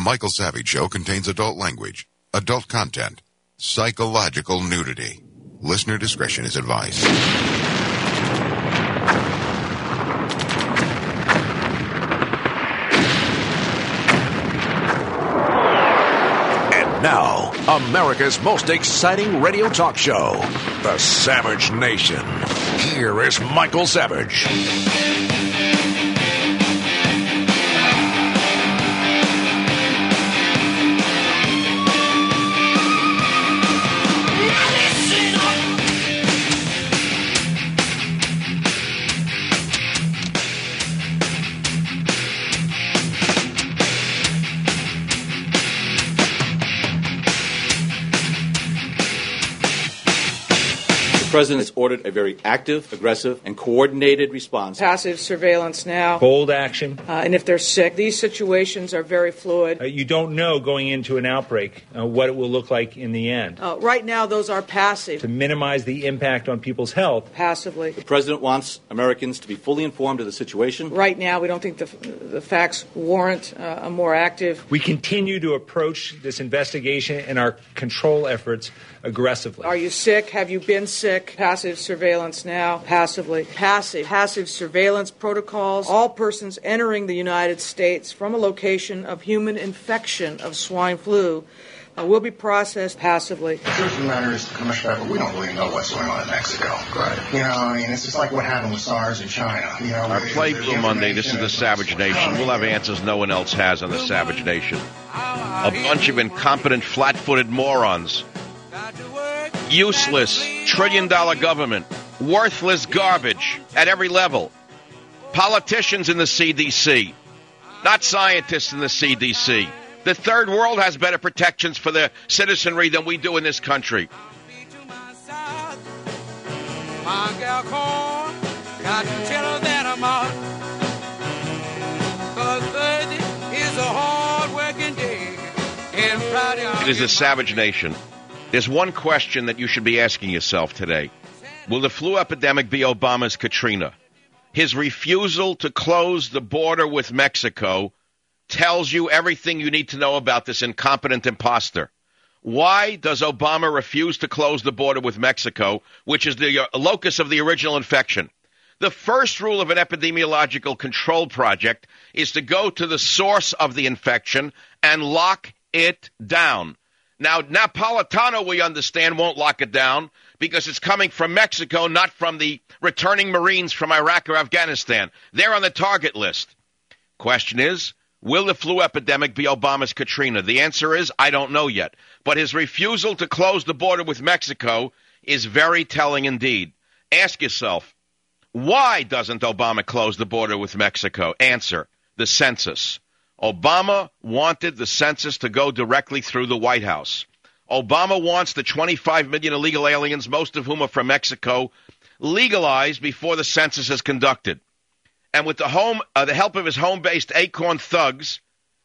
Michael Savage Show contains adult language, adult content, psychological nudity. Listener discretion is advised. And now, America's most exciting radio talk show, The Savage Nation. Here is Michael Savage. The President has ordered a very active, aggressive, and coordinated response. Passive surveillance now. Bold action. And if they're sick, these situations are very fluid. You don't know going into an outbreak what it will look like in the end. Right now, those are passive. To minimize the impact on people's health. Passively. The President wants Americans to be fully informed of the situation. Right now, we don't think the facts warrant a more active. We continue to approach this investigation and our control efforts aggressively. Are you sick? Have you been sick? Passive surveillance now. Passively. Passive surveillance protocols. All persons entering the United States from a location of human infection of swine flu will be processed passively. The truth of the matter is, Commissioner, we don't really know what's going on in Mexico. Right. You know, I mean, it's just like what happened with SARS in China. You know, our Play Blue Monday, this is the Savage Nation. We'll have answers no one else has on the Savage Nation. A bunch of incompetent, flat-footed morons. Useless, trillion-dollar government. Worthless garbage at every level. Politicians in the CDC. Not scientists in the CDC. The third world has better protections for their citizenry than we do in this country. It is the Savage Nation. There's one question that you should be asking yourself today. Will the flu epidemic be Obama's Katrina? His refusal to close the border with Mexico tells you everything you need to know about this incompetent imposter. Why does Obama refuse to close the border with Mexico, which is the locus of the original infection? The first rule of an epidemiological control project is to go to the source of the infection and lock it down. Now, Napolitano, we understand, won't lock it down because it's coming from Mexico, not from the returning Marines from Iraq or Afghanistan. They're on the target list. Question is, will the flu epidemic be Obama's Katrina? The answer is, I don't know yet. But his refusal to close the border with Mexico is very telling indeed. Ask yourself, why doesn't Obama close the border with Mexico? Answer, the census. Obama wanted the census to go directly through the White House. Obama wants the 25 million illegal aliens, most of whom are from Mexico, legalized before the census is conducted. And with the help of his home-based Acorn thugs,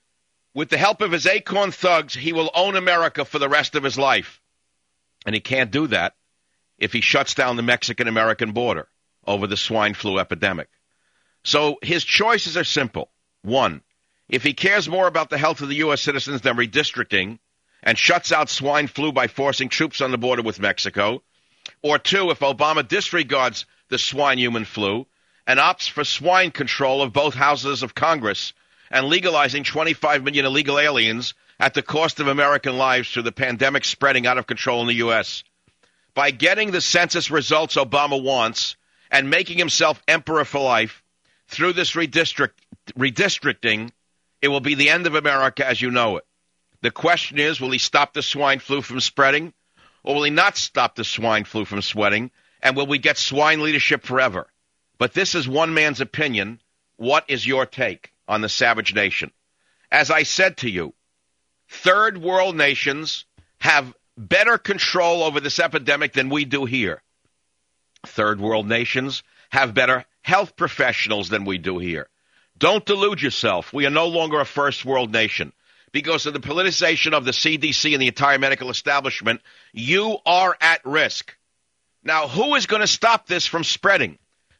he will own America for the rest of his life. And he can't do that if he shuts down the Mexican-American border over the swine flu epidemic. So his choices are simple. One, if he cares more about the health of the U.S. citizens than redistricting and shuts out swine flu by forcing troops on the border with Mexico, or two, if Obama disregards the swine-human flu and opts for swine control of both houses of Congress and legalizing 25 million illegal aliens at the cost of American lives through the pandemic spreading out of control in the U.S. By getting the census results Obama wants and making himself emperor for life through this redistricting, it will be the end of America as you know it. The question is, will he stop the swine flu from spreading, or will he not stop the swine flu from spreading, and will we get swine leadership forever? But this is one man's opinion. What is your take on the Savage Nation? As I said to you, third world nations have better control over this epidemic than we do here. Third world nations have better health professionals than we do here. Don't delude yourself. We are no longer a first world nation. Because of the politicization of the CDC and the entire medical establishment, you are at risk. Now, who is going to stop this from spreading?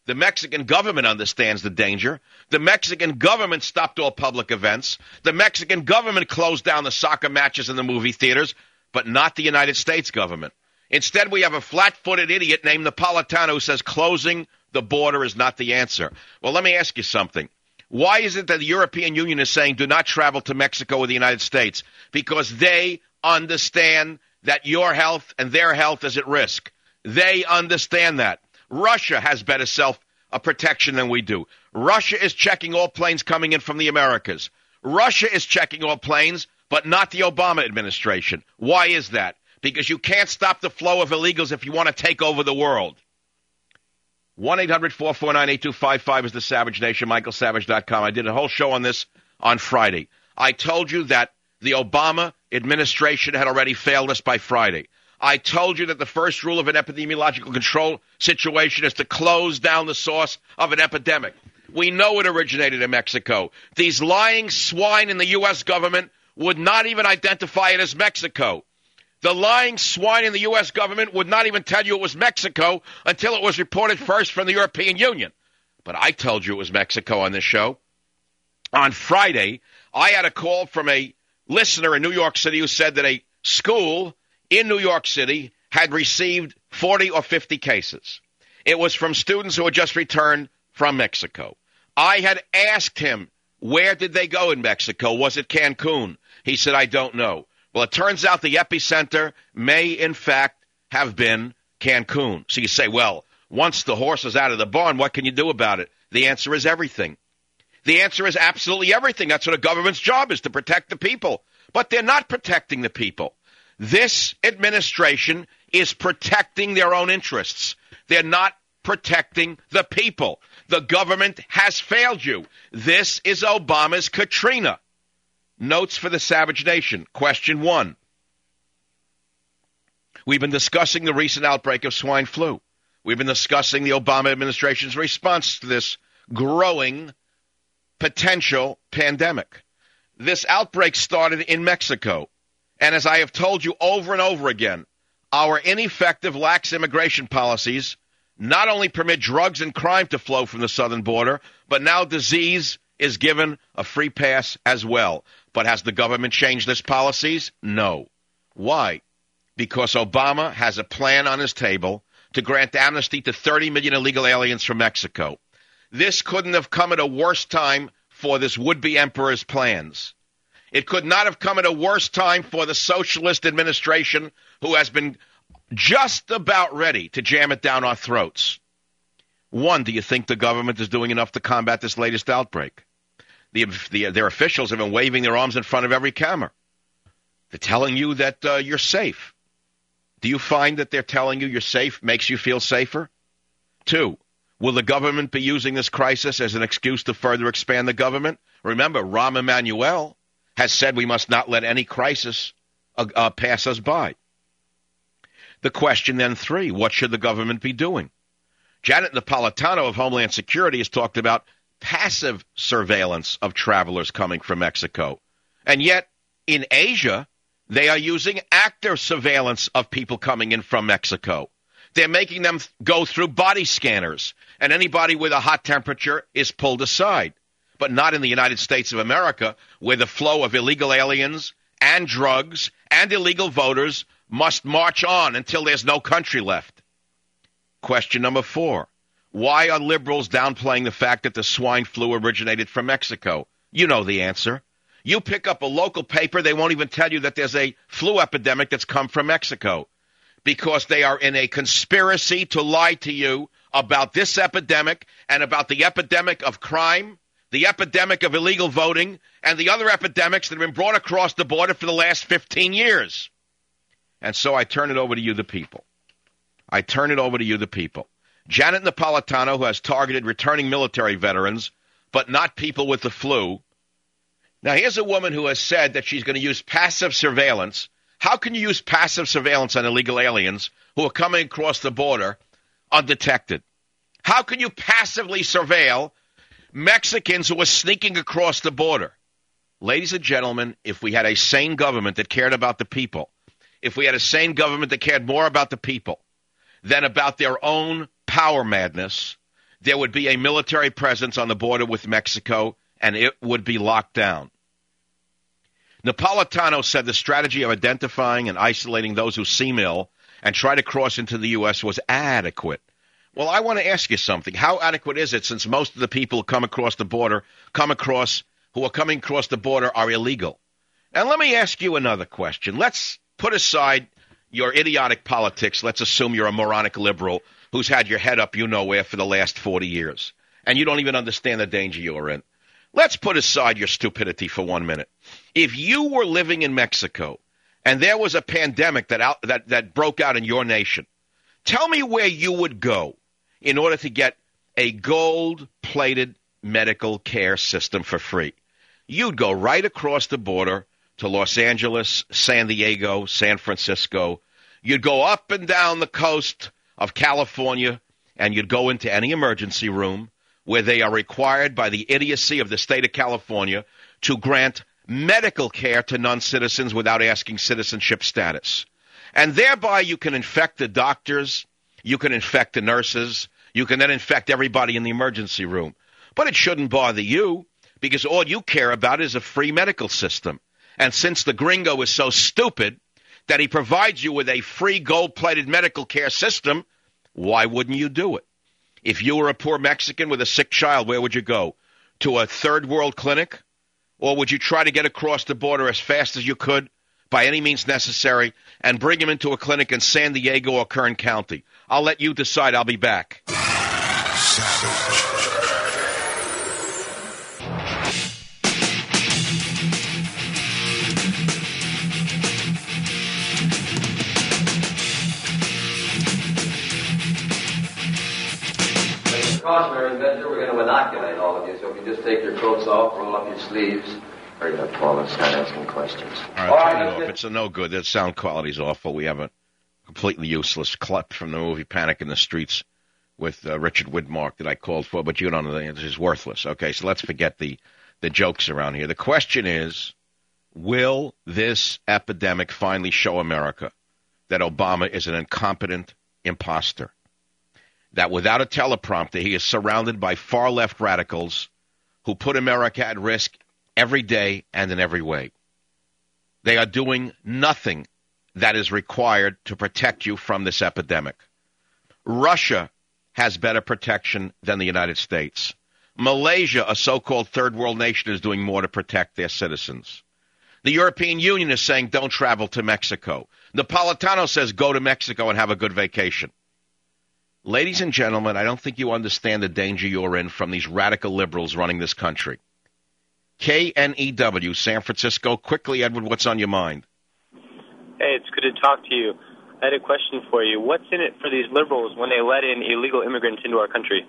The Mexican government understands the danger. The Mexican government stopped all public events. The Mexican government closed down the soccer matches in the movie theaters, but not the United States government. Instead, we have a flat-footed idiot named Napolitano who says closing the border is not the answer. Well, let me ask you something. Why is it that the European Union is saying do not travel to Mexico or the United States? Because they understand that your health and their health is at risk. They understand that. Russia has better self-protection than we do. Russia is checking all planes coming in from the Americas. Russia is checking all planes, but not the Obama administration. Why is that? Because you can't stop the flow of illegals if you want to take over the world. 1-800-449-8255 is the Savage Nation, michaelsavage.com. I did a whole show on this on Friday. I told you that the Obama administration had already failed us by Friday. I told you that the first rule of an epidemiological control situation is to close down the source of an epidemic. We know it originated in Mexico. These lying swine in the U.S. government would not even identify it as Mexico. The lying swine in the U.S. government would not even tell you it was Mexico until it was reported first from the European Union. But I told you it was Mexico on this show. On Friday, I had a call from a listener in New York City who said that a school in New York City had received 40 or 50 cases. It was from students who had just returned from Mexico. I had asked him, where did they go in Mexico? Was it Cancun? He said, I don't know. Well, it turns out the epicenter may, in fact, have been Cancun. So you say, well, once the horse is out of the barn, what can you do about it? The answer is everything. The answer is absolutely everything. That's what a government's job is, to protect the people. But they're not protecting the people. This administration is protecting their own interests. They're not protecting the people. The government has failed you. This is Obama's Katrina. Notes for the Savage Nation. Question 1. We've been discussing the recent outbreak of swine flu. We've been discussing the Obama administration's response to this growing potential pandemic. This outbreak started in Mexico. And as I have told you over and over again, our ineffective, lax immigration policies not only permit drugs and crime to flow from the southern border, but now disease is given a free pass as well. But has the government changed its policies? No. Why? Because Obama has a plan on his table to grant amnesty to 30 million illegal aliens from Mexico. This couldn't have come at a worse time for this would-be emperor's plans. It could not have come at a worse time for the socialist administration who has been just about ready to jam it down our throats. 1, do you think the government is doing enough to combat this latest outbreak? Their officials have been waving their arms in front of every camera. They're telling you that you're safe. Do you find that they're telling you you're safe makes you feel safer? 2, will the government be using this crisis as an excuse to further expand the government? Remember, Rahm Emanuel has said we must not let any crisis pass us by. The question then 3, what should the government be doing? Janet Napolitano of Homeland Security has talked about passive surveillance of travelers coming from Mexico. And yet, in Asia, they are using active surveillance of people coming in from Mexico. They're making them go through body scanners, and anybody with a hot temperature is pulled aside. But not in the United States of America, where the flow of illegal aliens and drugs and illegal voters must march on until there's no country left. Question number 4. Why are liberals downplaying the fact that the swine flu originated from Mexico? You know the answer. You pick up a local paper, they won't even tell you that there's a flu epidemic that's come from Mexico, because they are in a conspiracy to lie to you about this epidemic and about the epidemic of crime, the epidemic of illegal voting, and the other epidemics that have been brought across the border for the last 15 years. And so I turn it over to you, the people. I turn it over to you, the people. Janet Napolitano, who has targeted returning military veterans, but not people with the flu. Now, here's a woman who has said that she's going to use passive surveillance. How can you use passive surveillance on illegal aliens who are coming across the border undetected? How can you passively surveil Mexicans who are sneaking across the border? Ladies and gentlemen, if we had a sane government that cared about the people, if we had a sane government that cared more about the people than about their own power madness, there would be a military presence on the border with Mexico, and it would be locked down. Napolitano said the strategy of identifying and isolating those who seem ill and try to cross into the U.S. was adequate. Well, I want to ask you something. How adequate is it, since most of the people who come across the border, who are coming across the border are illegal? And let me ask you another question. Let's put aside your idiotic politics. Let's assume you're a moronic liberal who's had your head up you-know-where for the last 40 years, and you don't even understand the danger you're in. Let's put aside your stupidity for 1 minute. If you were living in Mexico and there was a pandemic that broke out in your nation, tell me where you would go in order to get a gold-plated medical care system for free. You'd go right across the border to Los Angeles, San Diego, San Francisco. You'd go up and down the coast of California, and you'd go into any emergency room where they are required by the idiocy of the state of California to grant medical care to non-citizens without asking citizenship status. And thereby you can infect the doctors, you can infect the nurses, you can then infect everybody in the emergency room. But it shouldn't bother you, because all you care about is a free medical system. And since the gringo is so stupid that he provides you with a free gold-plated medical care system, why wouldn't you do it? If you were a poor Mexican with a sick child, where would you go? To a third world clinic? Or would you try to get across the border as fast as you could, by any means necessary, and bring him into a clinic in San Diego or Kern County? I'll let you decide. I'll be back. Savage. Precautionary measure, we're going to inoculate all of you, so if you just take your coats off, roll up your sleeves, hurry up, Paul, and start asking questions. All right, turn it off. It's a no good. The sound quality's awful. We have a completely useless clip from the movie Panic in the Streets with Richard Widmark that I called for, but you don't know, it is worthless. Okay, so let's forget the jokes around here. The question is, will this epidemic finally show America that Obama is an incompetent imposter? That without a teleprompter, he is surrounded by far-left radicals who put America at risk every day and in every way. They are doing nothing that is required to protect you from this epidemic. Russia has better protection than the United States. Malaysia, a so-called third world nation, is doing more to protect their citizens. The European Union is saying don't travel to Mexico. Napolitano says go to Mexico and have a good vacation. Ladies and gentlemen, I don't think you understand the danger you're in from these radical liberals running this country. KNEW, San Francisco. Quickly, Edward, what's on your mind? Hey, it's good to talk to you. I had a question for you. What's in it for these liberals when they let in illegal immigrants into our country?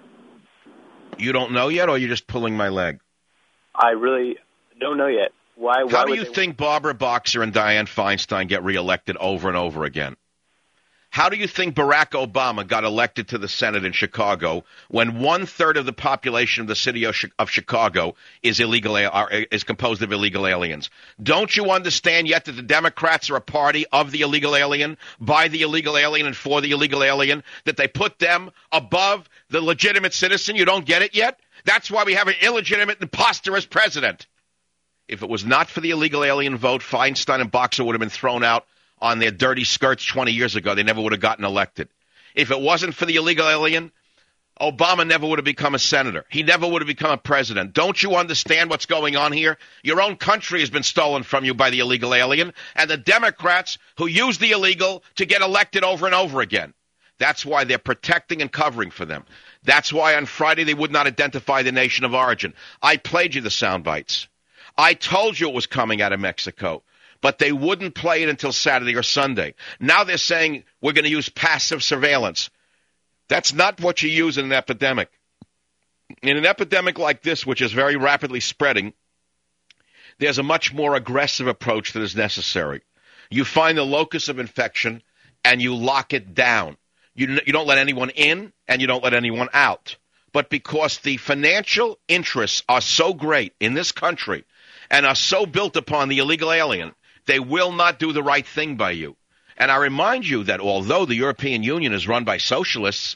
You don't know yet, or you're just pulling my leg? I really don't know yet. How do you think Barbara Boxer and Dianne Feinstein get reelected over and over again? How do you think Barack Obama got elected to the Senate in Chicago when 1/3 of the population of the city of Chicago is composed of illegal aliens? Don't you understand yet that the Democrats are a party of the illegal alien, by the illegal alien, and for the illegal alien, that they put them above the legitimate citizen? You don't get it yet? That's why we have an illegitimate imposter as president. If it was not for the illegal alien vote, Feinstein and Boxer would have been thrown out on their dirty skirts 20 years ago. They never would have gotten elected. If it wasn't for the illegal alien, Obama never would have become a senator. He never would have become a president. Don't you understand what's going on here? Your own country has been stolen from you by the illegal alien, and the Democrats who use the illegal to get elected over and over again. That's why they're protecting and covering for them. That's why on Friday they would not identify the nation of origin. I played you the sound bites. I told you it was coming out of Mexico. But they wouldn't play it until Saturday or Sunday. Now they're saying we're going to use passive surveillance. That's not what you use in an epidemic. In an epidemic like this, which is very rapidly spreading, there's a much more aggressive approach that is necessary. You find the locus of infection and you lock it down. You don't let anyone in and you don't let anyone out. But because the financial interests are so great in this country and are so built upon the illegal alien, they will not do the right thing by you. And I remind you that although the European Union is run by socialists,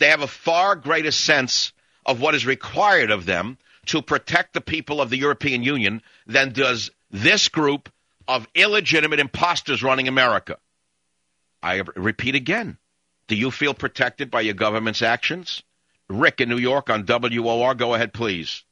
They have a far greater sense of what is required of them to protect the people of the European Union than does this group of illegitimate imposters running America. I repeat again. Do you feel protected by your government's actions? Rick in New York on WOR, go ahead, please.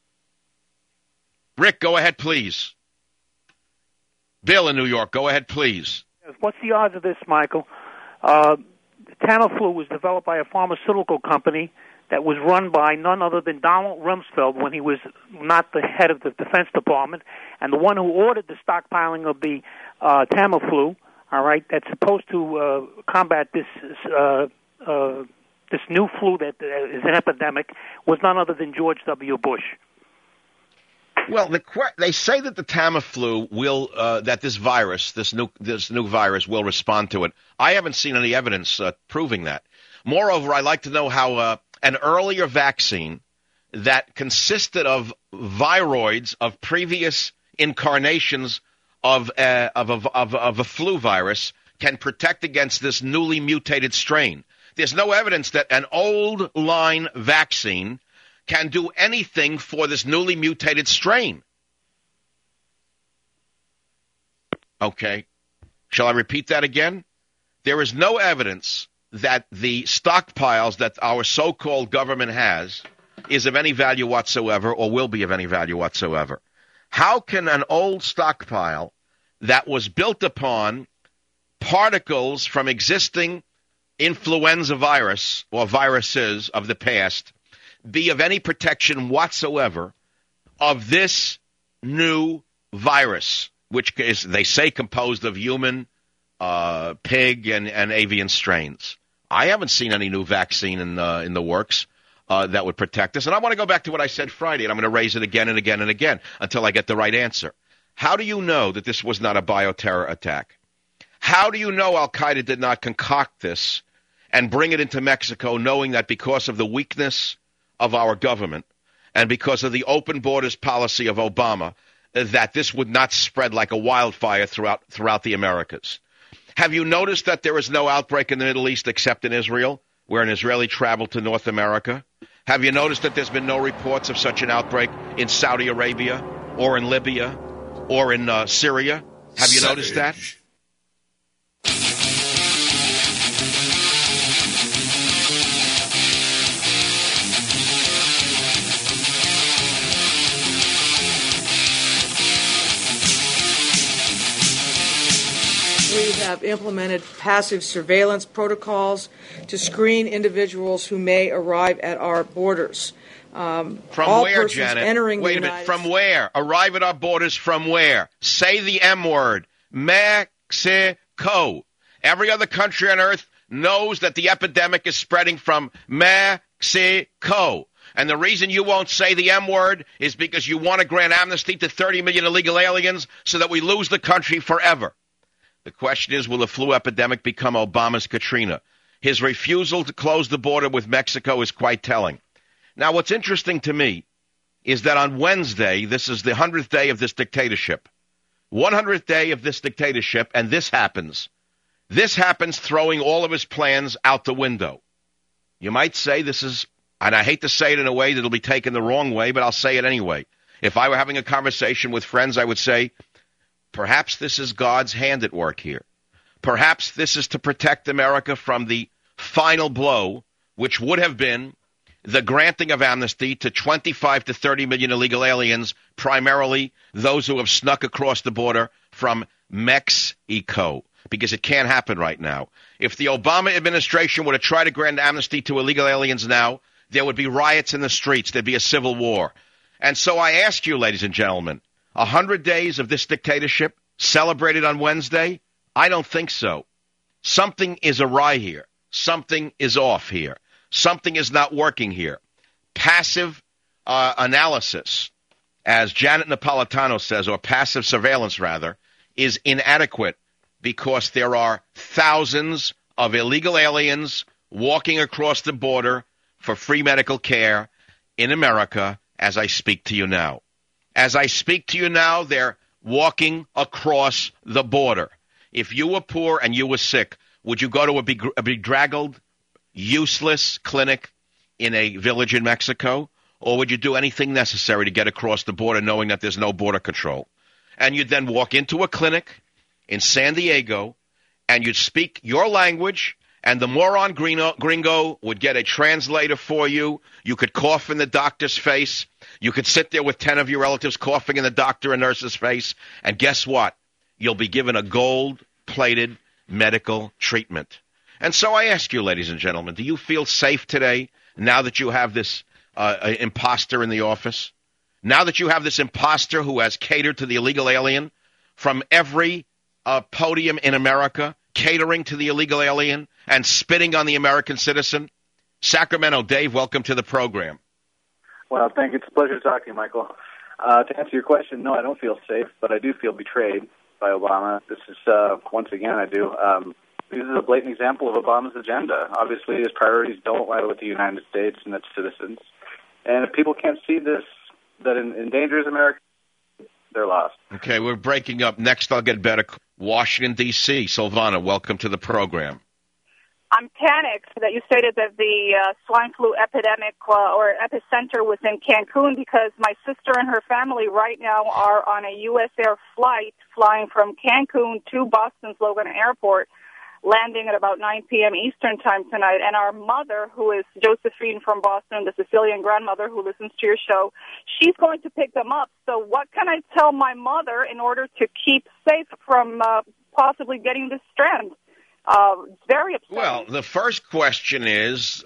Rick, go ahead, please. Bill in New York, go ahead, please. What's the odds of this, Michael? Tamiflu was developed by a pharmaceutical company that was run by none other than Donald Rumsfeld when he was not the head of the Defense Department, and the one who ordered the stockpiling of the Tamiflu, all right, that's supposed to combat this this new flu that is an epidemic, was none other than George W. Bush. Well, they say that the Tamiflu will, that this virus, this new virus, will respond to it. I haven't seen any evidence proving that. Moreover, I'd like to know how an earlier vaccine that consisted of viroids of previous incarnations of a flu virus can protect against this newly mutated strain. There's no evidence that an old line vaccine can do anything for this newly mutated strain. Okay. Shall I repeat that again? There is no evidence that the stockpiles that our so-called government has is of any value whatsoever or will be of any value whatsoever. How can an old stockpile that was built upon particles from existing influenza virus or viruses of the past be of any protection whatsoever of this new virus, which is, they say, composed of human, pig, and avian strains? I haven't seen any new vaccine in the works that would protect us. And I want to go back to what I said Friday, and I'm going to raise it again and again and again until I get the right answer. How do you know that this was not a bioterror attack? How do you know Al-Qaeda did not concoct this and bring it into Mexico, knowing that because of the weakness of our government and because of the open borders policy of Obama, that this would not spread like a wildfire throughout the Americas? Have you noticed that there is no outbreak in the Middle East except in Israel, where an Israeli traveled to North America? Have you noticed that there's been no reports of such an outbreak in Saudi Arabia or in Libya or in Syria? Have you noticed that? We have implemented passive surveillance protocols to screen individuals who may arrive at our borders. From where, Janet? Wait a minute. From where? Arrive at our borders from where? Say the M word. Mexico. Every other country on earth knows that the epidemic is spreading from Mexico. And the reason you won't say the M word is because you want to grant amnesty to 30 million illegal aliens so that we lose the country forever. The question is, will the flu epidemic become Obama's Katrina? His refusal to close the border with Mexico is quite telling. Now, what's interesting to me is that on Wednesday, this is the 100th day of this dictatorship. 100th day of this dictatorship, and this happens. This happens throwing all of his plans out the window. You might say this is, and I hate to say it in a way that will be taken the wrong way, but I'll say it anyway. If I were having a conversation with friends, I would say, perhaps this is God's hand at work here. Perhaps this is to protect America from the final blow, which would have been the granting of amnesty to 25 to 30 million illegal aliens, primarily those who have snuck across the border from Mexico, because it can't happen right now. If the Obama administration were to try to grant amnesty to illegal aliens now, there would be riots in the streets. There'd be a civil war. And so I ask you, ladies and gentlemen, 100 days of this dictatorship celebrated on Wednesday? I don't think so. Something is awry here. Something is off here. Something is not working here. Passive analysis, as Janet Napolitano says, or passive surveillance rather, is inadequate because there are thousands of illegal aliens walking across the border for free medical care in America as I speak to you now. As I speak to you now, they're walking across the border. If you were poor and you were sick, would you go to a bedraggled useless clinic in a village in Mexico? Or would you do anything necessary to get across the border knowing that there's no border control? And you'd then walk into a clinic in San Diego, and you'd speak your language, and the moron gringo would get a translator for you. You could cough in the doctor's face. You could sit there with 10 of your relatives coughing in the doctor and nurse's face, and guess what? You'll be given a gold-plated medical treatment. And so I ask you, ladies and gentlemen, do you feel safe today now that you have this imposter in the office? Now that you have this imposter who has catered to the illegal alien from every podium in America, catering to the illegal alien and spitting on the American citizen? Sacramento, Dave, welcome to the program. Well, thank you. It's a pleasure to talk to you, Michael. To answer your question, no, I don't feel safe, but I do feel betrayed by Obama. This is, once again, I do. This is a blatant example of Obama's agenda. Obviously, his priorities don't lie with the United States and its citizens. And if people can't see this, that endangers America, they're lost. Okay, we're breaking up. Next, I'll get better. Washington, D.C. Silvana, welcome to the program. I'm panicked that you stated that the swine flu epidemic or epicenter was in Cancun, because my sister and her family right now are on a U.S. Air flight flying from Cancun to Boston's Logan Airport, landing at about 9 p.m. Eastern time tonight. And our mother, who is Josephine from Boston, the Sicilian grandmother who listens to your show, she's going to pick them up. So what can I tell my mother in order to keep safe from possibly getting this strand? It's very upsetting. Well, the first question is,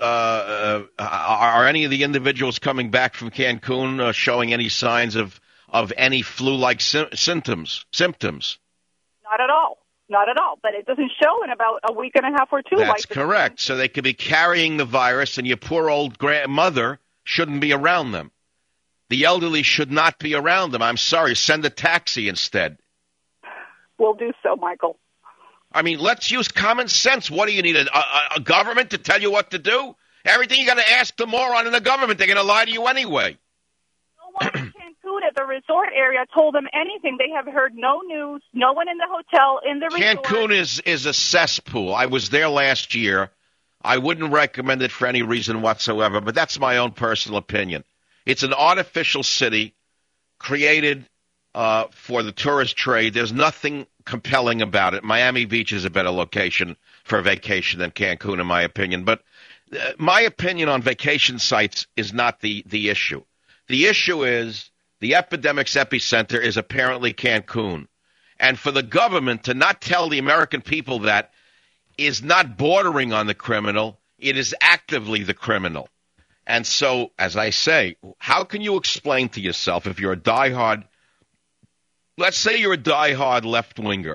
are any of the individuals coming back from Cancun showing any signs of any flu-like symptoms? Not at all. Not at all, but it doesn't show in about a week and a half or two. That's correct. So they could be carrying the virus, and your poor old grandmother shouldn't be around them. The elderly should not be around them. I'm sorry. Send a taxi instead. We'll do so, Michael. I mean, let's use common sense. What do you need, a government to tell you what to do? Everything you got to ask the moron in the government. They're going to lie to you anyway. No one in Cancun at the resort area told them anything. They have heard no news. No one in the hotel, in the resort. Cancun is a cesspool. I was there last year. I wouldn't recommend it for any reason whatsoever, but that's my own personal opinion. It's an artificial city created for the tourist trade. There's nothing compelling about it. Miami Beach is a better location for a vacation than Cancun, in my opinion. But my opinion on vacation sites is not the issue. The issue is the epidemic's epicenter is apparently Cancun. And for the government to not tell the American people that is not bordering on the criminal, it is actively the criminal. And so, as I say, how can you explain to yourself if you're a diehard, let's say you're a diehard left-winger,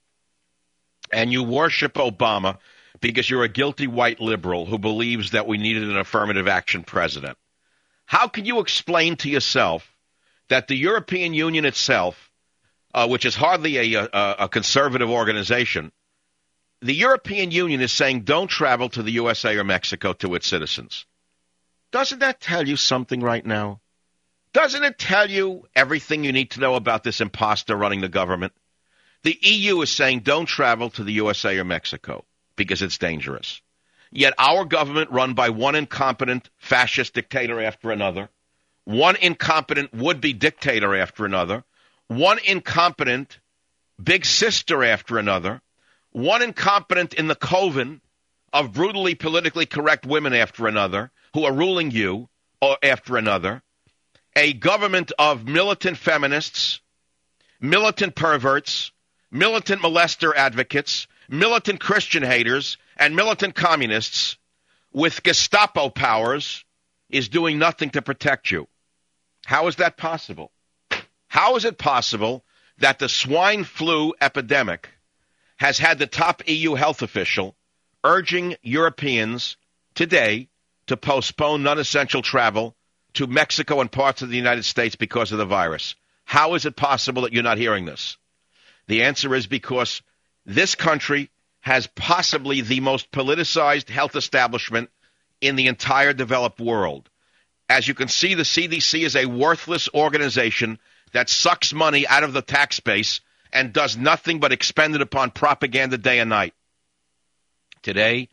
and you worship Obama because you're a guilty white liberal who believes that we needed an affirmative action president. How can you explain to yourself that the European Union itself, which is hardly a conservative organization, the European Union is saying don't travel to the USA or Mexico to its citizens? Doesn't that tell you something right now? Doesn't it tell you everything you need to know about this imposter running the government? The EU is saying don't travel to the USA or Mexico because it's dangerous. Yet our government, run by one incompetent fascist dictator after another, one incompetent would-be dictator after another, one incompetent big sister after another, one incompetent in the coven of brutally politically correct women after another, who are ruling you or after another, a government of militant feminists, militant perverts, militant molester advocates, militant Christian haters, and militant communists with Gestapo powers is doing nothing to protect you. How is that possible? How is it possible that the swine flu epidemic has had the top EU health official urging Europeans today to postpone non-essential travel to Mexico and parts of the United States because of the virus? How is it possible that you're not hearing this? The answer is because this country has possibly the most politicized health establishment in the entire developed world. As you can see, the CDC is a worthless organization that sucks money out of the tax base and does nothing but expend it upon propaganda day and night. Today,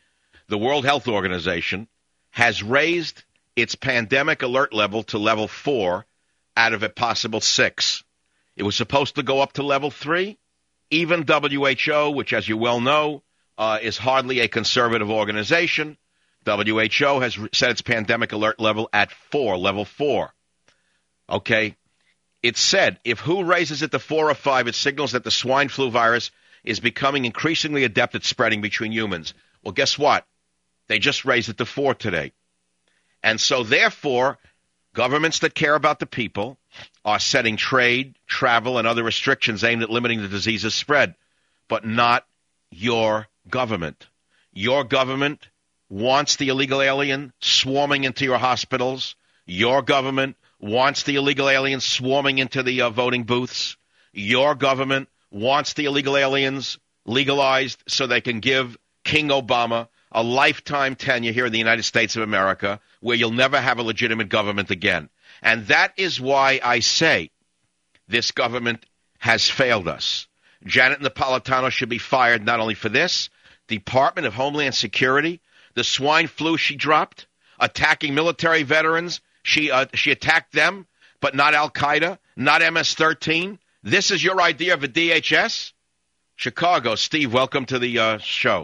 the World Health Organization, has raised its pandemic alert level to level 4 out of a possible 6. It was supposed to go up to level 3. Even WHO, which, as you well know, is hardly a conservative organization, WHO has set its pandemic alert level at 4, level 4. Okay? It said if WHO raises it to 4 or 5, it signals that the swine flu virus is becoming increasingly adept at spreading between humans. Well, guess what? They just raised it to 4 today. And so, therefore, governments that care about the people are setting trade, travel, and other restrictions aimed at limiting the disease's spread, but not your government. Your government wants the illegal alien swarming into your hospitals. Your government wants the illegal aliens swarming into the voting booths. Your government wants the illegal aliens legalized so they can give King Obama a lifetime tenure here in the United States of America where you'll never have a legitimate government again. And that is why I say this government has failed us. Janet Napolitano should be fired not only for this, Department of Homeland Security, the swine flu she dropped, attacking military veterans. She attacked them, but not Al-Qaeda, not MS-13. This is your idea of a DHS? Chicago. Steve, welcome to the show.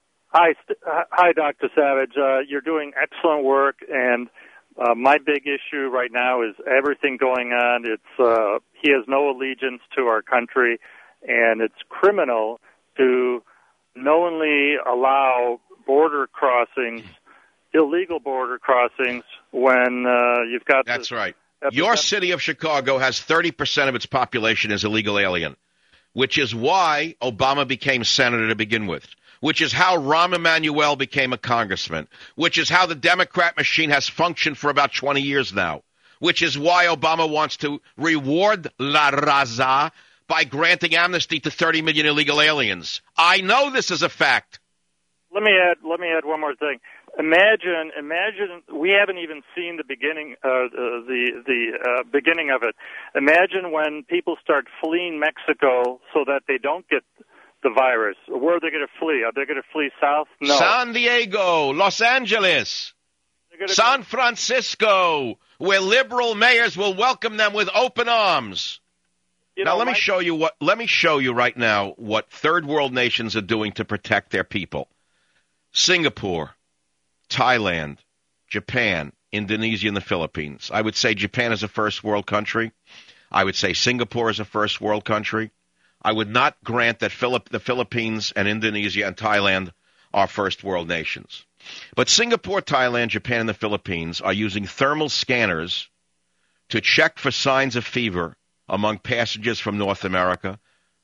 Hi, Dr. Savage. You're doing excellent work, and my big issue right now is everything going on. It's he has no allegiance to our country, and it's criminal to knowingly allow border crossings, illegal border crossings, when you've got... That's right. Your city of Chicago has 30% of its population as illegal alien, which is why Obama became senator to begin with, which is how Rahm Emanuel became a congressman, which is how the Democrat machine has functioned for about 20 years now, which is why Obama wants to reward La Raza by granting amnesty to 30 million illegal aliens. I know this is a fact. Let me add one more thing. Imagine we haven't even seen the beginning beginning of it. Imagine when people start fleeing Mexico so that they don't get the virus. Where are they going to flee? Are they going to flee south? No. San Diego, Los Angeles, San Francisco, where liberal mayors will welcome them with open arms. Let me show you right now what third world nations are doing to protect their people. Singapore, Thailand, Japan, Indonesia, and the Philippines. I would say Japan is a first world country. I would say Singapore is a first world country. I would not grant that the Philippines and Indonesia and Thailand are first world nations. But Singapore, Thailand, Japan, and the Philippines are using thermal scanners to check for signs of fever among passengers from North America.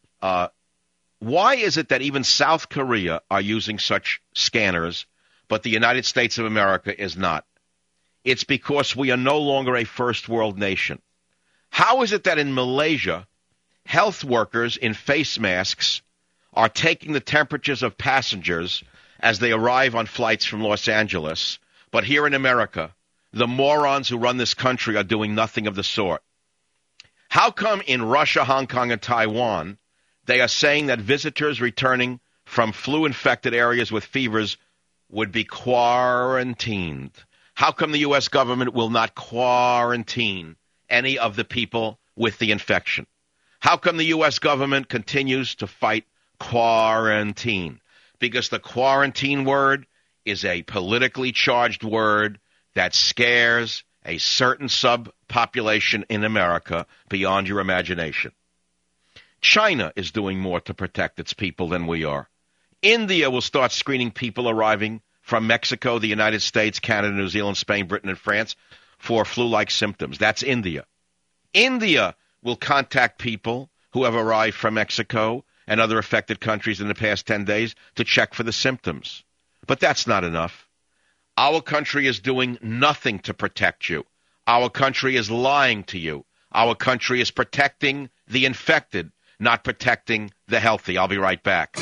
Why is it that even South Korea are using such scanners, but the United States of America is not? It's because we are no longer a first world nation. How is it that in Malaysia, health workers in face masks are taking the temperatures of passengers as they arrive on flights from Los Angeles, but here in America, the morons who run this country are doing nothing of the sort? How come in Russia, Hong Kong, and Taiwan, they are saying that visitors returning from flu-infected areas with fevers would be quarantined? How come the U.S. government will not quarantine any of the people with the infection? How come the U.S. government continues to fight quarantine? Because the quarantine word is a politically charged word that scares a certain subpopulation in America beyond your imagination. China is doing more to protect its people than we are. India will start screening people arriving from Mexico, the United States, Canada, New Zealand, Spain, Britain, and France for flu-like symptoms. That's India. India will contact people who have arrived from Mexico and other affected countries in the past 10 days to check for the symptoms. But that's not enough. Our country is doing nothing to protect you. Our country is lying to you. Our country is protecting the infected, not protecting the healthy. I'll be right back.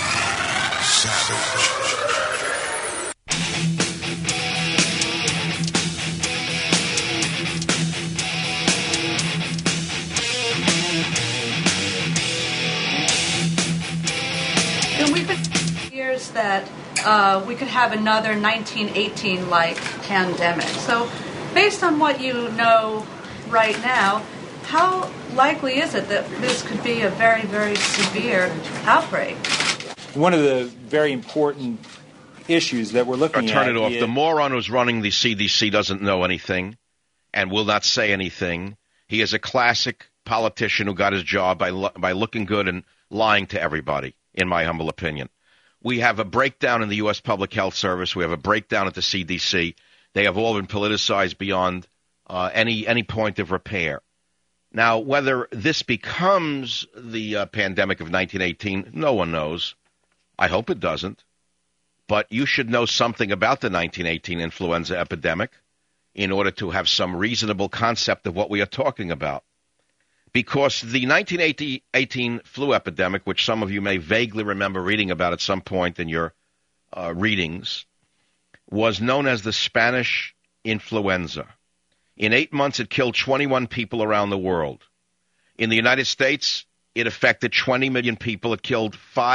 fears that we could have another 1918-like pandemic. So based on what you know right now, how likely is it that this could be a very, very severe outbreak? One of the very important issues that we're looking at... Turn it off. The moron who's running the CDC doesn't know anything and will not say anything. He is a classic politician who got his job by looking good and lying to everybody, in my humble opinion. We have a breakdown in the U.S. Public Health Service. We have a breakdown at the CDC. They have all been politicized beyond any point of repair. Now, whether this becomes the pandemic of 1918, no one knows. I hope it doesn't. But you should know something about the 1918 influenza epidemic in order to have some reasonable concept of what we are talking about. Because the 1918 flu epidemic, which some of you may vaguely remember reading about at some point in your readings, was known as the Spanish influenza. In 8 months, it killed 21 people around the world. In the United States, it affected 20 million people. It killed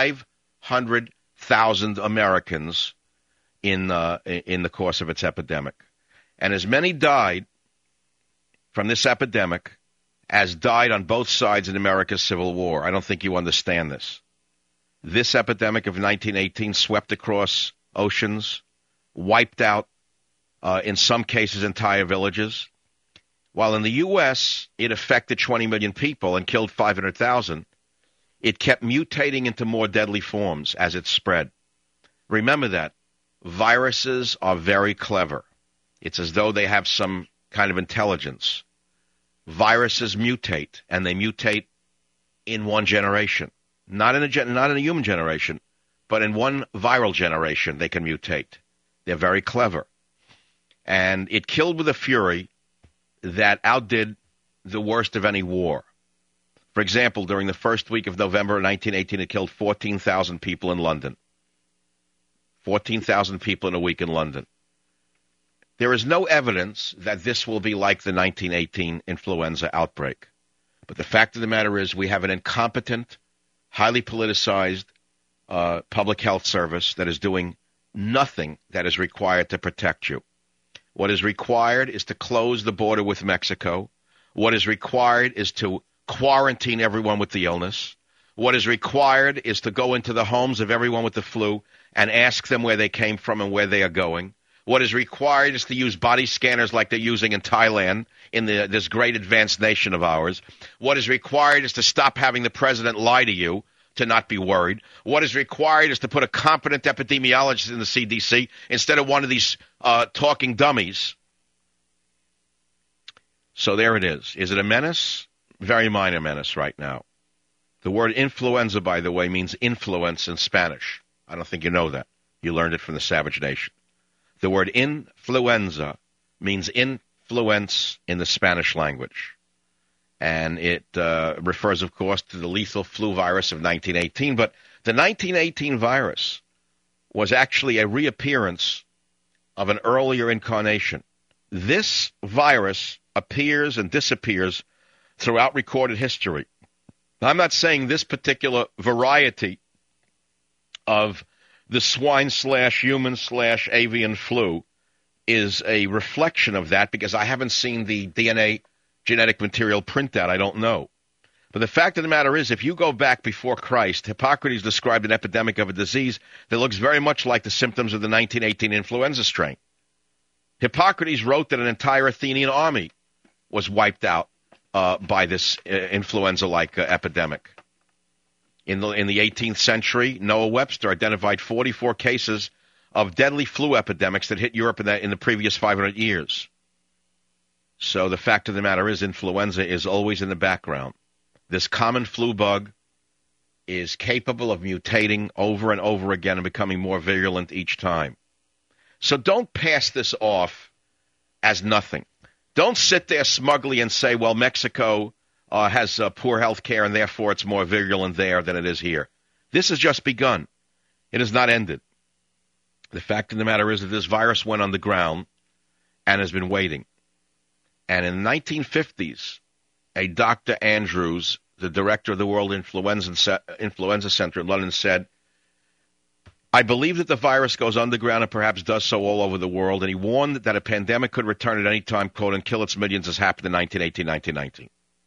500,000 Americans in the course of its epidemic. And as many died from this epidemic as died on both sides in America's Civil War. I don't think you understand this. This epidemic of 1918 swept across oceans, wiped out, in some cases, entire villages. While in the U.S., it affected 20 million people and killed 500,000, it kept mutating into more deadly forms as it spread. Remember that. Viruses are very clever. It's as though they have some kind of intelligence. Viruses mutate, and they mutate in one generation. Not in a human generation, but in one viral generation they can mutate. They're very clever. And it killed with a fury that outdid the worst of any war. For example, during the first week of November 1918, it killed 14,000 people in London. 14,000 people in a week in London. There is no evidence that this will be like the 1918 influenza outbreak. But the fact of the matter is we have an incompetent, highly politicized public health service that is doing nothing that is required to protect you. What is required is to close the border with Mexico. What is required is to quarantine everyone with the illness. What is required is to go into the homes of everyone with the flu and ask them where they came from and where they are going. What is required is to use body scanners like they're using in Thailand, in this great advanced nation of ours. What is required is to stop having the president lie to you, to not be worried. What is required is to put a competent epidemiologist in the CDC instead of one of these talking dummies. So there it is. Is it a menace? Very minor menace right now. The word influenza, by the way, means influence in Spanish. I don't think you know that. You learned it from the Savage Nation. The word influenza means influence in the Spanish language. And it refers, of course, to the lethal flu virus of 1918. But the 1918 virus was actually a reappearance of an earlier incarnation. This virus appears and disappears throughout recorded history. I'm not saying this particular variety of the swine/human/avian flu is a reflection of that, because I haven't seen the DNA genetic material printout. I don't know. But the fact of the matter is, if you go back before Christ, Hippocrates described an epidemic of a disease that looks very much like the symptoms of the 1918 influenza strain. Hippocrates wrote that an entire Athenian army was wiped out by this influenza-like epidemic. In the 18th century, Noah Webster identified 44 cases of deadly flu epidemics that hit Europe in the previous 500 years. So the fact of the matter is, influenza is always in the background. This common flu bug is capable of mutating over and over again and becoming more virulent each time. So don't pass this off as nothing. Don't sit there smugly and say, well, Mexico has poor health care and therefore it's more virulent there than it is here. This has just begun. It has not ended. The fact of the matter is that this virus went on the ground and has been waiting. And in the 1950s, a Dr. Andrews, the director of the World Influenza Center in London, said, I believe that the virus goes underground and perhaps does so all over the world, and he warned that a pandemic could return at any time, quote, and kill its millions as happened in 1918, 1919.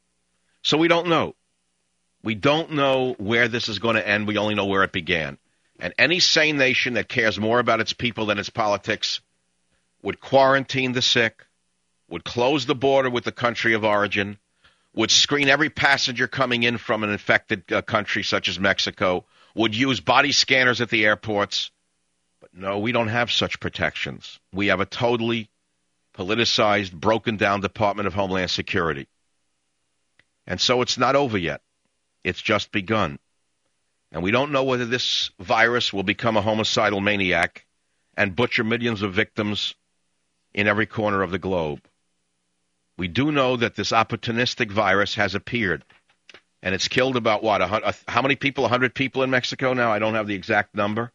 So we don't know. We don't know where this is going to end. We only know where it began. And any sane nation that cares more about its people than its politics would quarantine the sick, would close the border with the country of origin, would screen every passenger coming in from an infected country such as Mexico, would use body scanners at the airports. But no, we don't have such protections. We have a totally politicized, broken-down Department of Homeland Security. And so it's not over yet. It's just begun. And we don't know whether this virus will become a homicidal maniac and butcher millions of victims in every corner of the globe. We do know that this opportunistic virus has appeared. And it's killed about, how many people? 100 people in Mexico now? I don't have the exact number.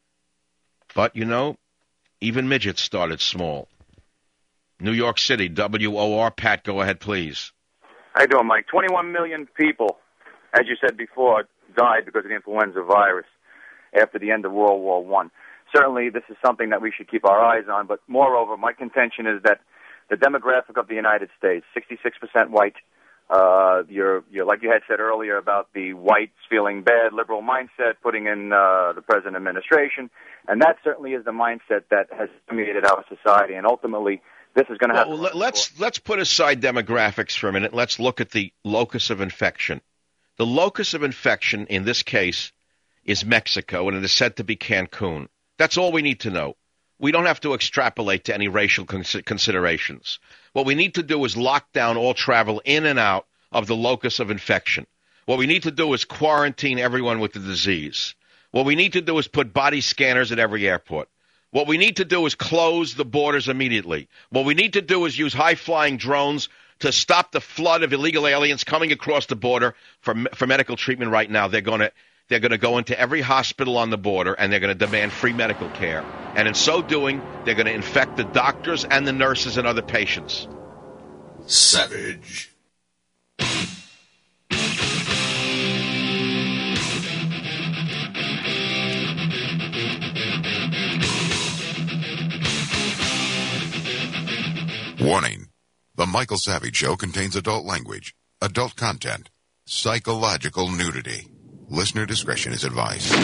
But, even midgets started small. New York City, WOR. Pat, go ahead, please. How you doing, Mike? 21 million people, as you said before, died because of the influenza virus after the end of World War I. Certainly, this is something that we should keep our eyes on. But moreover, my contention is that the demographic of the United States, 66% white, you're like you had said earlier about the whites feeling bad, liberal mindset, putting in the present administration, and that certainly is the mindset that has permeated our society, and ultimately this is going to have. Well, let's put aside demographics for a minute. Let's look at the locus of infection. The locus of infection in this case is Mexico, and it is said to be Cancun. That's all we need to know. We don't have to extrapolate to any racial considerations. What we need to do is lock down all travel in and out of the locus of infection. What we need to do is quarantine everyone with the disease. What we need to do is put body scanners at every airport. What we need to do is close the borders immediately. What we need to do is use high-flying drones to stop the flood of illegal aliens coming across the border for medical treatment right now. They're going to go into every hospital on the border, and they're going to demand free medical care. And in so doing, they're going to infect the doctors and the nurses and other patients. Savage. Warning. The Michael Savage Show contains adult language, adult content, psychological nudity. Listener discretion is advised.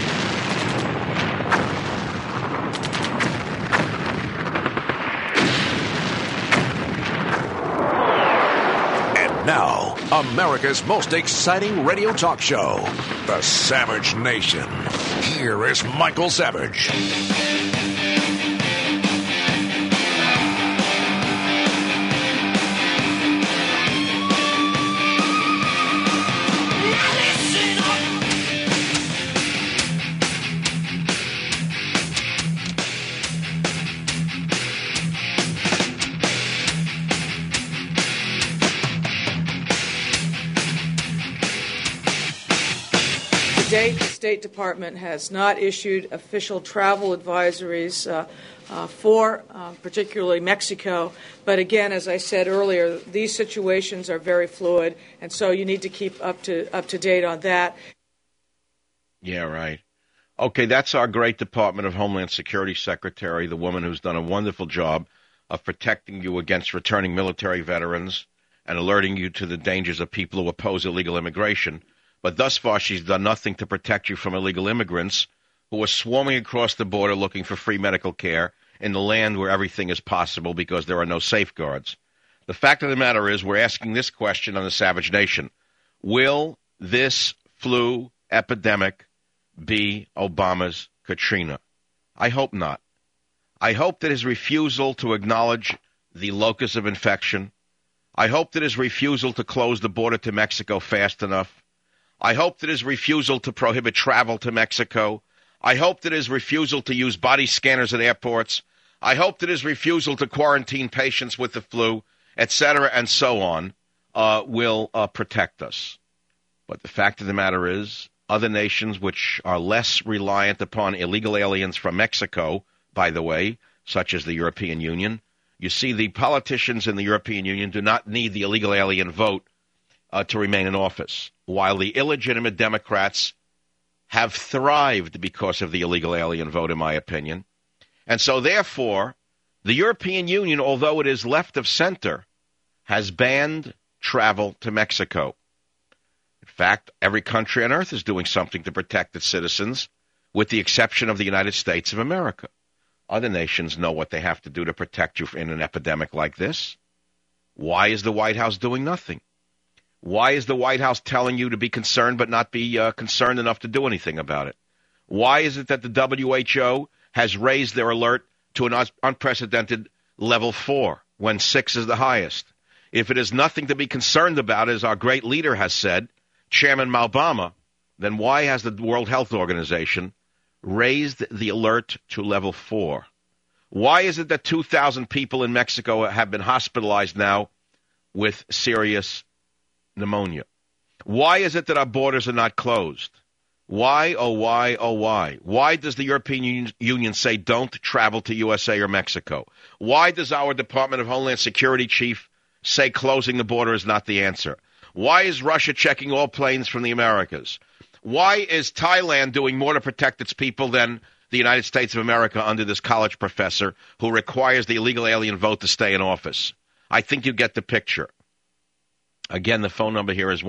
And now, America's most exciting radio talk show, The Savage Nation. Here is Michael Savage. To date, the State Department has not issued official travel advisories for particularly Mexico. But again, as I said earlier, these situations are very fluid, and so you need to keep up to date on that. Yeah, right. Okay, that's our great Department of Homeland Security Secretary, the woman who's done a wonderful job of protecting you against returning military veterans and alerting you to the dangers of people who oppose illegal immigration. But thus far, she's done nothing to protect you from illegal immigrants who are swarming across the border looking for free medical care in the land where everything is possible because there are no safeguards. The fact of the matter is we're asking this question on the Savage Nation. Will this flu epidemic be Obama's Katrina? I hope not. I hope that his refusal to acknowledge the locus of infection, I hope that his refusal to close the border to Mexico fast enough, I hope that his refusal to prohibit travel to Mexico, I hope that his refusal to use body scanners at airports, I hope that his refusal to quarantine patients with the flu, etc., and so on, will protect us. But the fact of the matter is, other nations which are less reliant upon illegal aliens from Mexico, by the way, such as the European Union, you see the politicians in the European Union do not need the illegal alien vote to remain in office, while the illegitimate Democrats have thrived because of the illegal alien vote, in my opinion. And so, therefore, the European Union, although it is left of center, has banned travel to Mexico. In fact, every country on earth is doing something to protect its citizens, with the exception of the United States of America. Other nations know what they have to do to protect you in an epidemic like this. Why is the White House doing nothing? Why is the White House telling you to be concerned but not be concerned enough to do anything about it? Why is it that the WHO has raised their alert to an unprecedented level 4 when 6 is the highest? If it is nothing to be concerned about, as our great leader has said, Chairman Obama, then why has the World Health Organization raised the alert to level 4? Why is it that 2,000 people in Mexico have been hospitalized now with serious pneumonia? Why is it that our borders are not closed? Why, oh why, oh why? Why does the European Union say don't travel to USA or Mexico? Why does our Department of Homeland Security chief say closing the border is not the answer? Why is Russia checking all planes from the Americas? Why is Thailand doing more to protect its people than the United States of America under this college professor who requires the illegal alien vote to stay in office? I think you get the picture. Again, the phone number here is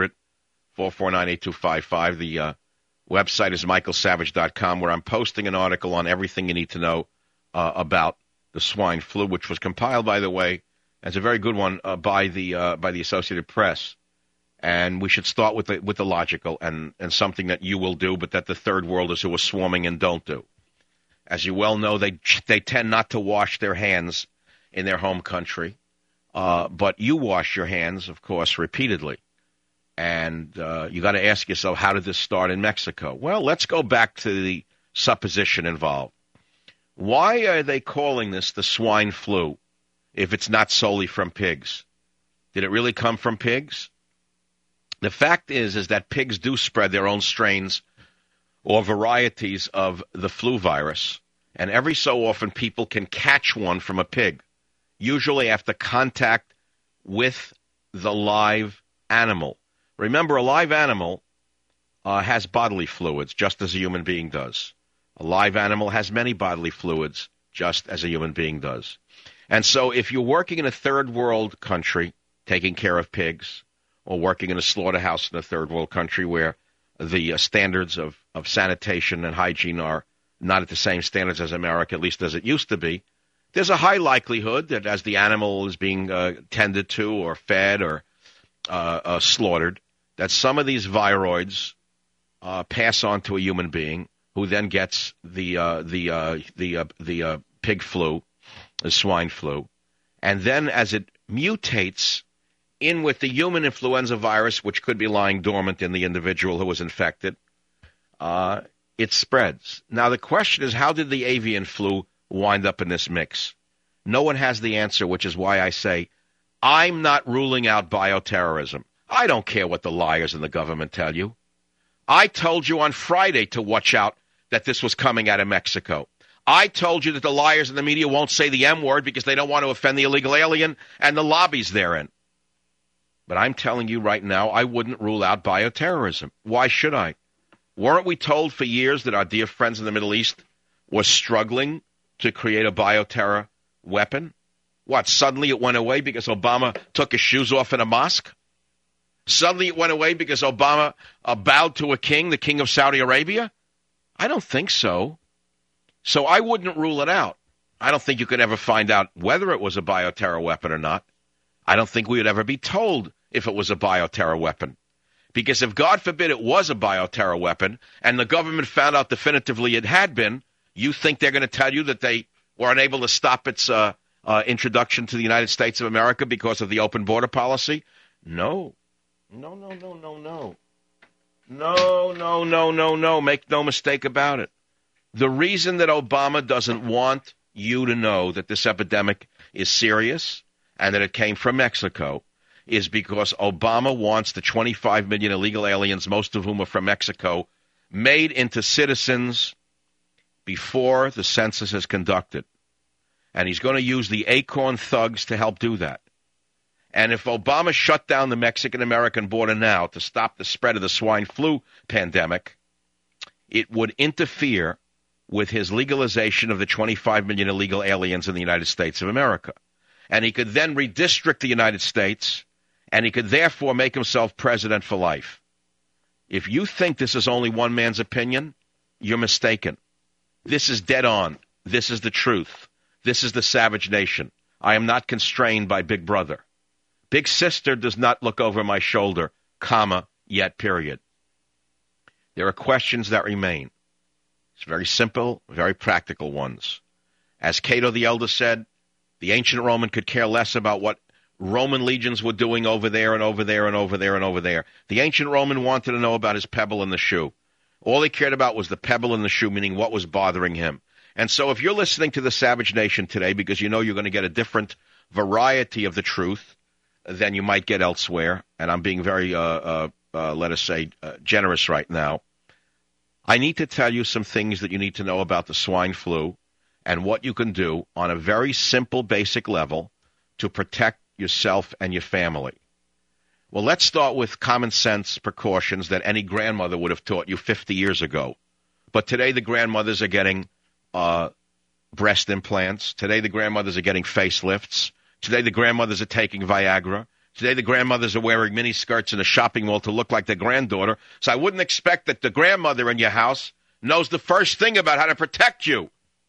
1-800-449-8255. The website is michaelsavage.com, where I'm posting an article on everything you need to know about the swine flu, which was compiled, by the way, as a very good one by the Associated Press. And we should start with the logical and something that you will do, but that the third worlders who are swarming and don't do. As you well know, they tend not to wash their hands in their home country, but you wash your hands, of course, repeatedly. And you got to ask yourself, how did this start in Mexico? Well, let's go back to the supposition involved. Why are they calling this the swine flu if it's not solely from pigs? Did it really come from pigs? The fact is that pigs do spread their own strains or varieties of the flu virus, and every so often people can catch one from a pig, usually after contact with the live animal. Remember, a live animal has bodily fluids, just as a human being does. A live animal has many bodily fluids, just as a human being does. And so if you're working in a third world country, taking care of pigs, or working in a slaughterhouse in a third world country where the standards of sanitation and hygiene are not at the same standards as America, at least as it used to be, there's a high likelihood that as the animal is being tended to or fed or slaughtered, that some of these viroids pass on to a human being who then gets the pig flu, the swine flu, and then as it mutates in with the human influenza virus, which could be lying dormant in the individual who was infected, it spreads. Now, the question is, how did the avian flu wind up in this mix? No one has the answer, which is why I say I'm not ruling out bioterrorism. I don't care what the liars in the government tell you. I told you on Friday to watch out that this was coming out of Mexico. I told you that the liars in the media won't say the M word because they don't want to offend the illegal alien and the lobbies therein. But I'm telling you right now, I wouldn't rule out bioterrorism. Why should I? Weren't we told for years that our dear friends in the Middle East were struggling to create a bioterror weapon? What, suddenly it went away because Obama took his shoes off in a mosque? Suddenly it went away because Obama bowed to a king, the king of Saudi Arabia? I don't think so. So I wouldn't rule it out. I don't think you could ever find out whether it was a bioterror weapon or not. I don't think we would ever be told if it was a bioterror weapon. Because if, God forbid, it was a bioterror weapon and the government found out definitively it had been, you think they're going to tell you that they were unable to stop its introduction to the United States of America because of the open border policy? No. No. Make no mistake about it. The reason that Obama doesn't want you to know that this epidemic is serious and that it came from Mexico is because Obama wants the 25 million illegal aliens, most of whom are from Mexico, made into citizens before the census is conducted. And he's going to use the Acorn thugs to help do that. And if Obama shut down the Mexican-American border now to stop the spread of the swine flu pandemic, it would interfere with his legalization of the 25 million illegal aliens in the United States of America. And he could then redistrict the United States, and he could therefore make himself president for life. If you think this is only one man's opinion, you're mistaken. This is dead on. This is the truth. This is the Savage Nation. I am not constrained by Big Brother. Big Sister does not look over my shoulder, comma, yet, period. There are questions that remain. It's very simple, very practical ones. As Cato the Elder said, the ancient Roman could care less about what Roman legions were doing over there and over there and over there and over there. The ancient Roman wanted to know about his pebble in the shoe. All he cared about was the pebble in the shoe, meaning what was bothering him. And so if you're listening to the Savage Nation today because you know you're going to get a different variety of the truth than you might get elsewhere, and I'm being very, let us say, generous right now, I need to tell you some things that you need to know about the swine flu and what you can do on a very simple, basic level to protect yourself and your family. Well, let's start with common sense precautions that any grandmother would have taught you 50 years ago. But today the grandmothers are getting breast implants. Today the grandmothers are getting facelifts. Today the grandmothers are taking Viagra. Today the grandmothers are wearing mini skirts in a shopping mall to look like their granddaughter. So I wouldn't expect that the grandmother in your house knows the first thing about how to protect you.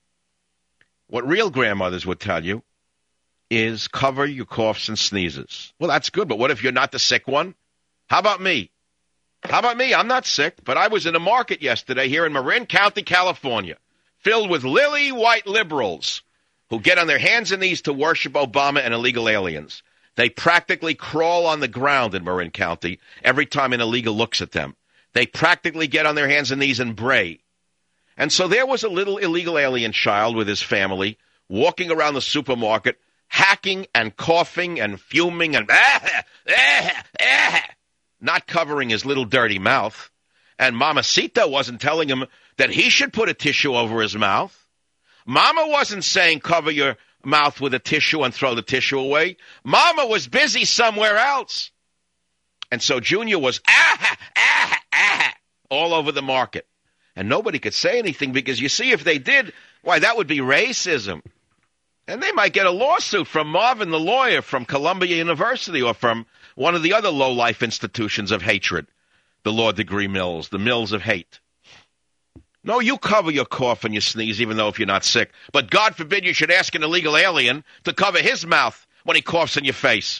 What real grandmothers would tell you is cover your coughs and sneezes. Well, that's good, but what if you're not the sick one? How about me? I'm not sick, but I was in a market yesterday here in Marin County, California, filled with lily-white liberals who get on their hands and knees to worship Obama and illegal aliens. They practically crawl on the ground in Marin County every time an illegal looks at them. They practically get on their hands and knees and bray. And so there was a little illegal alien child with his family walking around the supermarket, hacking and coughing and fuming and not covering his little dirty mouth. And Mamacita wasn't telling him that he should put a tissue over his mouth. Mama wasn't saying cover your mouth with a tissue and throw the tissue away. Mama was busy somewhere else. And so Junior was all over the market. And nobody could say anything because, you see, if they did, why, that would be racism. And they might get a lawsuit from Marvin the lawyer from Columbia University or from one of the other low-life institutions of hatred, the law degree mills, the mills of hate. No, you cover your cough and your sneeze even though if you're not sick. But God forbid you should ask an illegal alien to cover his mouth when he coughs in your face.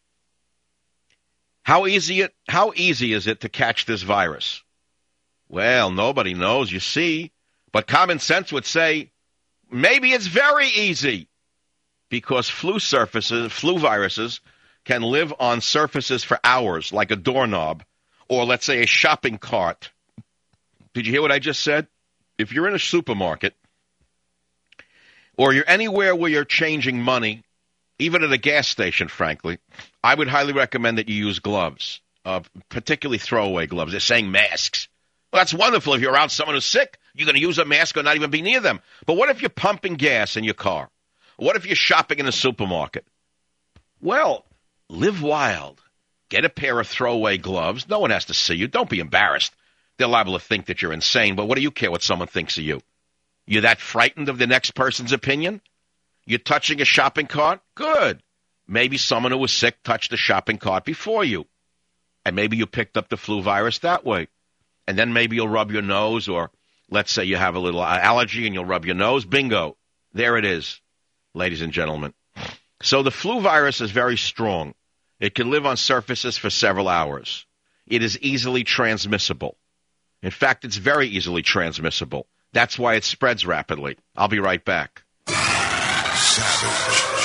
How easy is it to catch this virus? Well, nobody knows, you see. But common sense would say maybe it's very easy because flu viruses can live on surfaces for hours like a doorknob or, let's say, a shopping cart. Did you hear what I just said? If you're in a supermarket or you're anywhere where you're changing money, even at a gas station, frankly, I would highly recommend that you use gloves, particularly throwaway gloves. They're saying masks. Well, that's wonderful. If you're around someone who's sick, you're going to use a mask or not even be near them. But what if you're pumping gas in your car? What if you're shopping in a supermarket? Well, live wild. Get a pair of throwaway gloves. No one has to see you. Don't be embarrassed. They're liable to think that you're insane, but what do you care what someone thinks of you? You're that frightened of the next person's opinion? You're touching a shopping cart? Good. Maybe someone who was sick touched the shopping cart before you. And maybe you picked up the flu virus that way. And then maybe you'll rub your nose, or let's say you have a little allergy and you'll rub your nose. Bingo. There it is, ladies and gentlemen. So the flu virus is very strong. It can live on surfaces for several hours. It is easily transmissible. In fact, it's very easily transmissible. That's why it spreads rapidly. I'll be right back. Savage.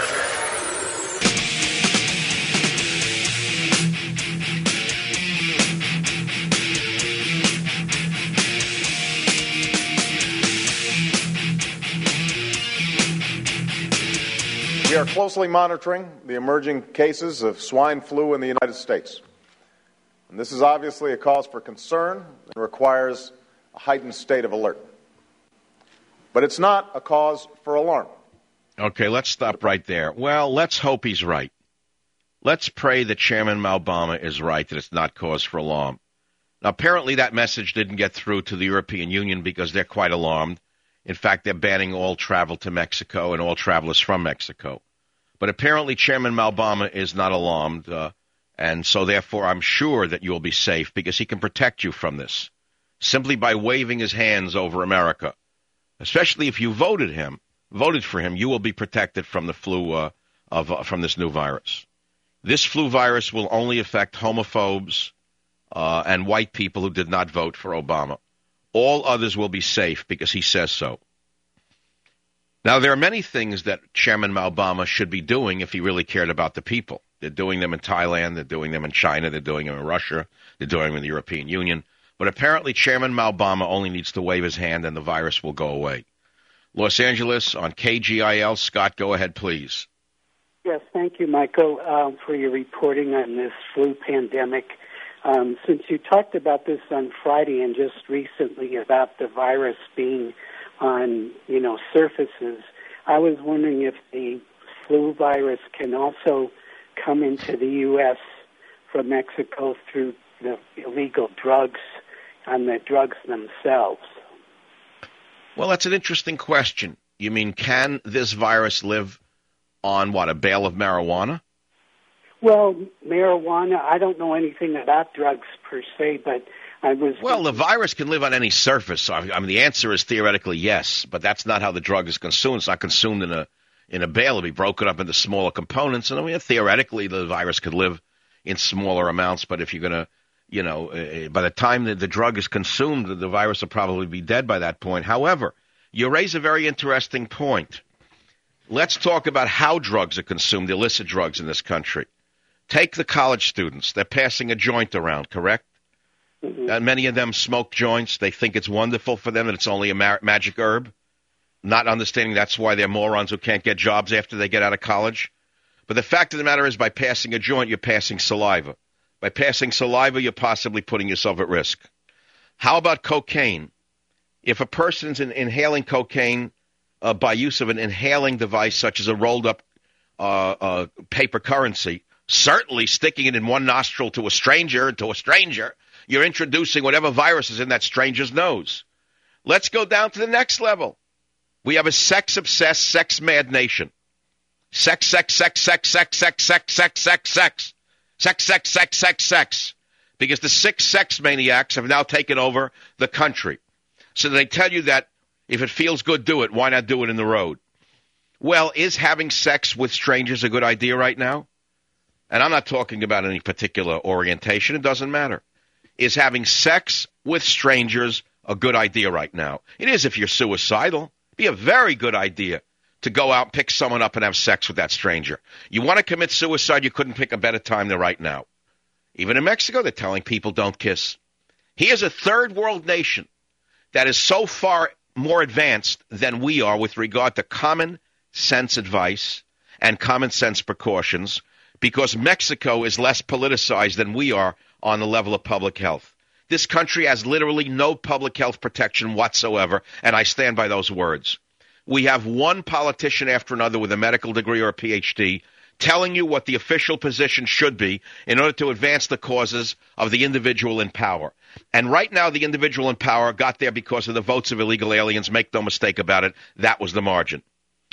We are closely monitoring the emerging cases of swine flu in the United States. And this is obviously a cause for concern and requires a heightened state of alert. But it's not a cause for alarm. Okay, let's stop right there. Well, let's hope he's right. Let's pray that Chairman Obama is right, that it's not cause for alarm. Now, apparently that message didn't get through to the European Union because they're quite alarmed. In fact, they're banning all travel to Mexico and all travelers from Mexico. But apparently Chairman Obama is not alarmed, and so therefore I'm sure that you'll be safe because he can protect you from this simply by waving his hands over America. Especially if you voted for him, you will be protected from the flu from this new virus. This flu virus will only affect homophobes and white people who did not vote for Obama. All others will be safe because he says so. Now, there are many things that Chairman Obama should be doing if he really cared about the people. They're doing them in Thailand, they're doing them in China, they're doing them in Russia, they're doing them in the European Union. But apparently Chairman Obama only needs to wave his hand and the virus will go away. Los Angeles on KGIL. Scott, go ahead, please. Yes, thank you, Michael, for your reporting on this flu pandemic. Since you talked about this on Friday and just recently about the virus being on, surfaces, I was wondering if the flu virus can also come into the U.S. from Mexico through the illegal drugs and the drugs themselves. Well, that's an interesting question. You mean, can this virus live on, a bale of marijuana? Well, marijuana, I don't know anything about drugs per se, but I was... Well, the virus can live on any surface. I mean, the answer is theoretically yes, but that's not how the drug is consumed. It's not consumed in a bale. It'll be broken up into smaller components. And I mean, theoretically, the virus could live in smaller amounts, but if you're going to, by the time that the drug is consumed, the virus will probably be dead by that point. However, you raise a very interesting point. Let's talk about how drugs are consumed, illicit drugs in this country. Take the college students. They're passing a joint around, correct? Mm-hmm. Many of them smoke joints. They think it's wonderful for them that it's only a magic herb, not understanding that's why they're morons who can't get jobs after they get out of college. But the fact of the matter is, by passing a joint, you're passing saliva. By passing saliva, you're possibly putting yourself at risk. How about cocaine? If a person's inhaling cocaine by use of an inhaling device such as a rolled-up paper currency, certainly sticking it in one nostril to a stranger, you're introducing whatever virus is in that stranger's nose. Let's go down to the next level. We have a sex-obsessed, sex-mad nation. Sex, sex, sex, sex, sex, sex, sex, sex, sex, sex. Sex, sex, sex, sex, sex. Because the 6 sex maniacs have now taken over the country. So they tell you that if it feels good, do it. Why not do it in the road? Well, is having sex with strangers a good idea right now? And I'm not talking about any particular orientation. It doesn't matter. Is having sex with strangers a good idea right now? It is if you're suicidal. It'd be a very good idea to go out, pick someone up, and have sex with that stranger. You want to commit suicide, you couldn't pick a better time than right now. Even in Mexico, they're telling people don't kiss. Here's a third world nation that is so far more advanced than we are with regard to common sense advice and common sense precautions, because Mexico is less politicized than we are on the level of public health. This country has literally no public health protection whatsoever, and I stand by those words. We have one politician after another with a medical degree or a PhD telling you what the official position should be in order to advance the causes of the individual in power. And right now, the individual in power got there because of the votes of illegal aliens. Make no mistake about it. That was the margin.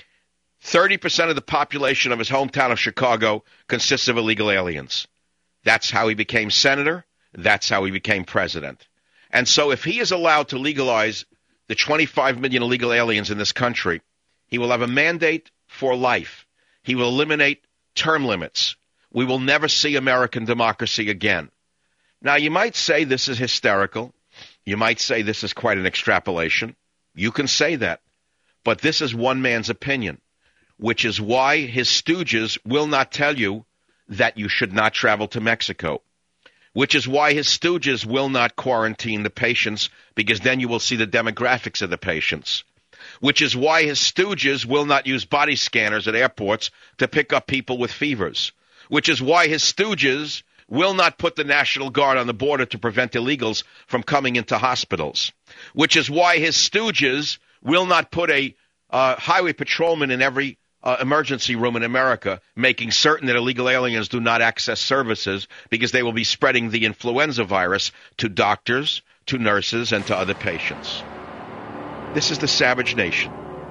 30% of the population of his hometown of Chicago consists of illegal aliens. That's how he became senator. That's how he became president. And so if he is allowed to legalize the 25 million illegal aliens in this country, he will have a mandate for life. He will eliminate term limits. We will never see American democracy again. Now, you might say this is hysterical. You might say this is quite an extrapolation. You can say that. But this is one man's opinion, which is why his stooges will not tell you that you should not travel to Mexico, which is why his stooges will not quarantine the patients, because then you will see the demographics of the patients, which is why his stooges will not use body scanners at airports to pick up people with fevers, which is why his stooges will not put the National Guard on the border to prevent illegals from coming into hospitals, which is why his stooges will not put a highway patrolman in every emergency room in America, making certain that illegal aliens do not access services because they will be spreading the influenza virus to doctors, to nurses, and to other patients. This is the Savage Nation.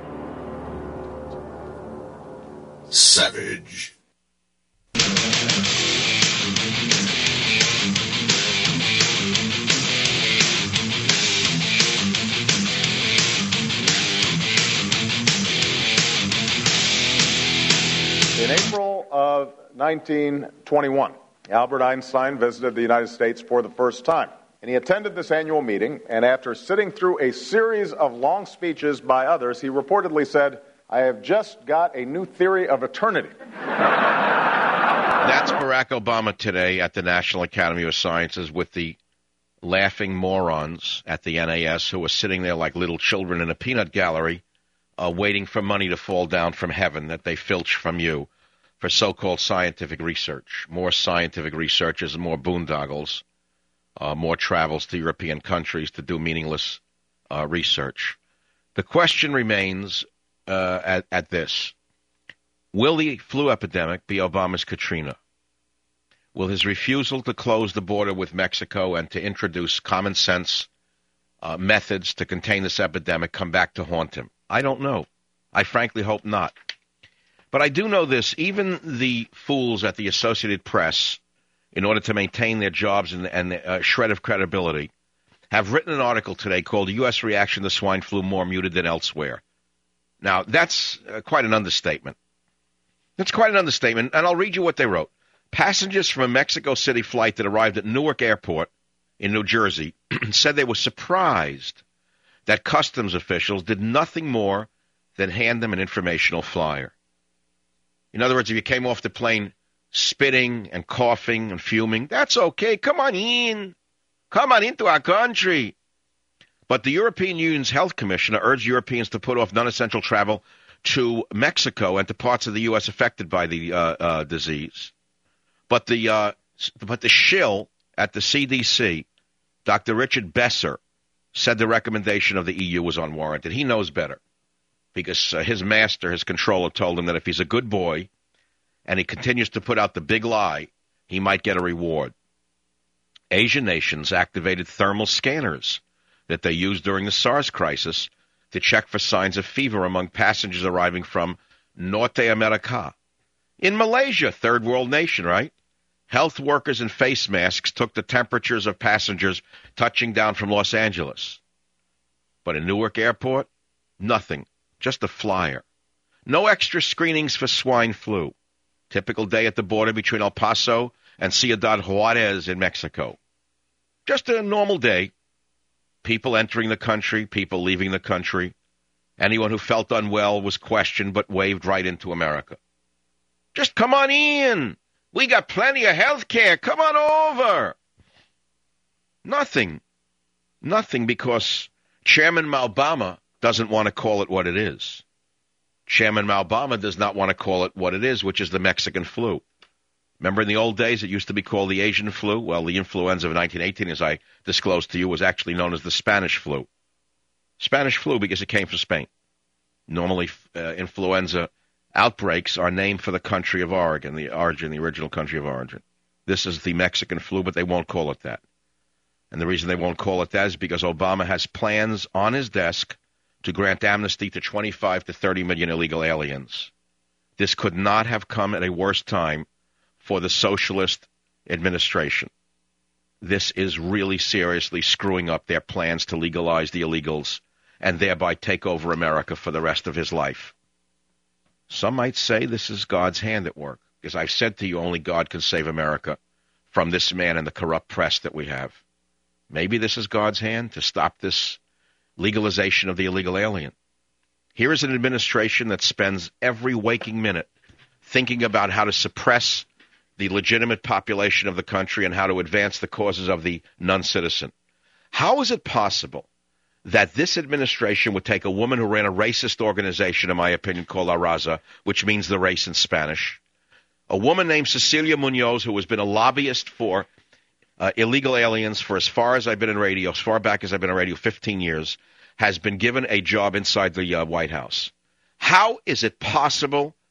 Savage. In April of 1921, Albert Einstein visited the United States for the first time. And he attended this annual meeting, and after sitting through a series of long speeches by others, he reportedly said, "I have just got a new theory of eternity." That's Barack Obama today at the National Academy of Sciences with the laughing morons at the NAS who are sitting there like little children in a peanut gallery waiting for money to fall down from heaven that they filch from you for so-called scientific research. More scientific researchers and more boondoggles, more travels to European countries to do meaningless research. The question remains at this. Will the flu epidemic be Obama's Katrina? Will his refusal to close the border with Mexico and to introduce common sense methods to contain this epidemic come back to haunt him? I don't know. I frankly hope not. But I do know this. Even the fools at the Associated Press, in order to maintain their jobs and a shred of credibility, have written an article today called U.S. Reaction to Swine Flu More Muted Than Elsewhere. Now, that's quite an understatement. That's quite an understatement, and I'll read you what they wrote. Passengers from a Mexico City flight that arrived at Newark Airport in New Jersey said they were surprised that customs officials did nothing more than hand them an informational flyer. In other words, if you came off the plane spitting and coughing and fuming, that's okay. Come on in. Come on into our country. But the European Union's health commissioner urged Europeans to put off non-essential travel to Mexico and to parts of the U.S. affected by the disease. But the shill at the CDC, Dr. Richard Besser, said the recommendation of the EU was unwarranted. He knows better because his master, his controller, told him that if he's a good boy and he continues to put out the big lie, he might get a reward. Asian nations activated thermal scanners that they used during the SARS crisis to check for signs of fever among passengers arriving from Norte America. In Malaysia, third world nation, right? Health workers in face masks took the temperatures of passengers touching down from Los Angeles. But in Newark Airport, nothing, just a flyer. No extra screenings for swine flu. Typical day at the border between El Paso and Ciudad Juarez in Mexico. Just a normal day. People entering the country, people leaving the country. Anyone who felt unwell was questioned but waved right into America. Just come on in. We got plenty of health care. Come on over. Nothing. Nothing because Chairman Malbama doesn't want to call it what it is. Chairman Malbama does not want to call it what it is, which is the Mexican flu. Remember in the old days it used to be called the Asian flu? Well, the influenza of 1918, as I disclosed to you, was actually known as the Spanish flu. Spanish flu because it came from Spain. Normally influenza outbreaks are named for the country of origin, the original country of origin. This is the Mexican flu, but they won't call it that. And the reason they won't call it that is because Obama has plans on his desk to grant amnesty to 25 to 30 million illegal aliens. This could not have come at a worse time for the socialist administration. This is really seriously screwing up their plans to legalize the illegals and thereby take over America for the rest of his life. Some might say this is God's hand at work, because I've said to you only God can save America from this man and the corrupt press that we have. Maybe this is God's hand to stop this legalization of the illegal alien. Here is an administration that spends every waking minute thinking about how to suppress the legitimate population of the country and how to advance the causes of the non-citizen. How is it possible that this administration would take a woman who ran a racist organization, in my opinion, called La Raza, which means the race in Spanish, a woman named Cecilia Munoz, who has been a lobbyist for illegal aliens for as far as I've been in radio, as far back as I've been in radio, 15 years, has been given a job inside the White House. How is it possible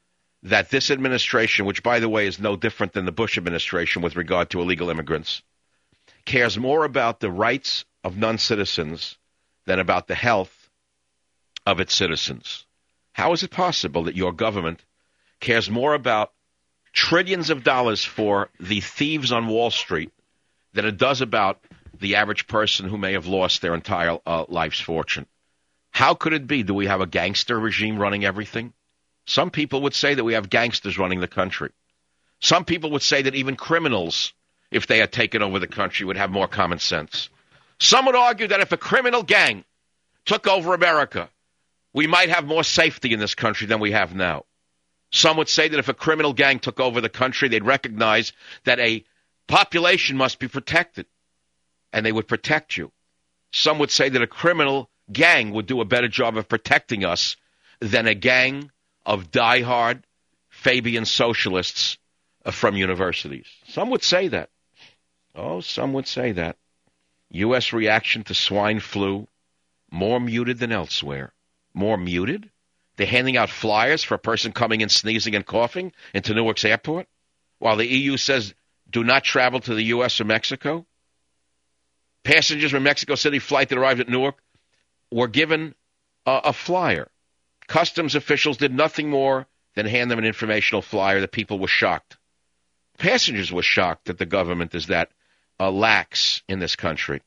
that this administration, which, by the way, is no different than the Bush administration with regard to illegal immigrants, cares more about the rights of non-citizens than about the health of its citizens. How is it possible that your government cares more about trillions of dollars for the thieves on Wall Street than it does about the average person who may have lost their entire life's fortune? How could it be? Do we have a gangster regime running everything? Some people would say that we have gangsters running the country. Some people would say that even criminals, if they had taken over the country, would have more common sense. Some would argue that if a criminal gang took over America, we might have more safety in this country than we have now. Some would say that if a criminal gang took over the country, they'd recognize that a population must be protected, and they would protect you. Some would say that a criminal gang would do a better job of protecting us than a gang of diehard Fabian socialists from universities. Some would say that. Oh, some would say that. U.S. reaction to swine flu, more muted than elsewhere. More muted? They're handing out flyers for a person coming in sneezing and coughing into Newark's airport, while the EU says do not travel to the U.S. or Mexico. Passengers from Mexico City flight that arrived at Newark were given a flyer. Customs officials did nothing more than hand them an informational flyer. The people were shocked. Passengers were shocked that the government is that lax in this country.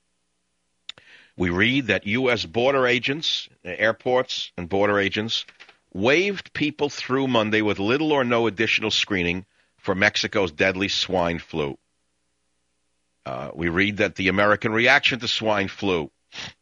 We read that U.S. border agents, airports and border agents, waved people through Monday with little or no additional screening for Mexico's deadly swine flu. We read that the American reaction to swine flu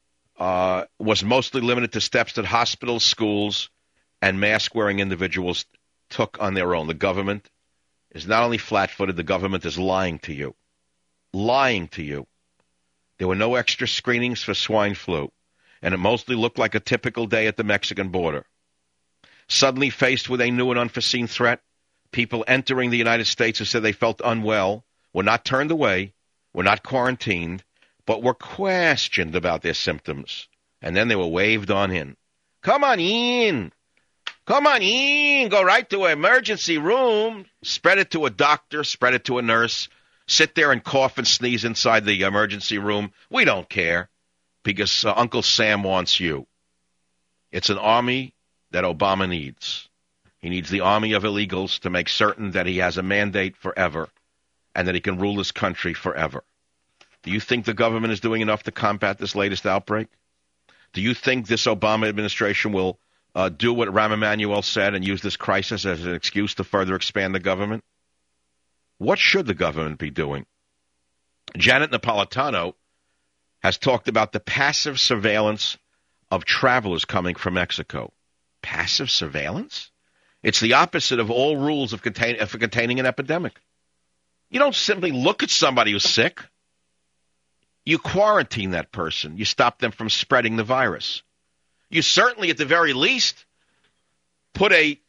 was mostly limited to steps that hospitals, schools, and mask-wearing individuals took on their own. The government is not only flat-footed, the government is lying to you. Lying to you. There were no extra screenings for swine flu, and it mostly looked like a typical day at the Mexican border. Suddenly faced with a new and unforeseen threat, people entering the United States who said they felt unwell were not turned away, were not quarantined, but were questioned about their symptoms. And then they were waved on in. Come on in. Come on in. Go right to an emergency room. Spread it to a doctor. Spread it to a nurse. Sit there and cough and sneeze inside the emergency room. We don't care because Uncle Sam wants you. It's an army that Obama needs. He needs the army of illegals to make certain that he has a mandate forever and that he can rule this country forever. Do you think the government is doing enough to combat this latest outbreak? Do you think this Obama administration will do what Rahm Emanuel said and use this crisis as an excuse to further expand the government? What should the government be doing? Janet Napolitano has talked about the passive surveillance of travelers coming from Mexico. Passive surveillance? It's the opposite of all rules of containing an epidemic. You don't simply look at somebody who's sick. You quarantine that person. You stop them from spreading the virus. You certainly, at the very least, put a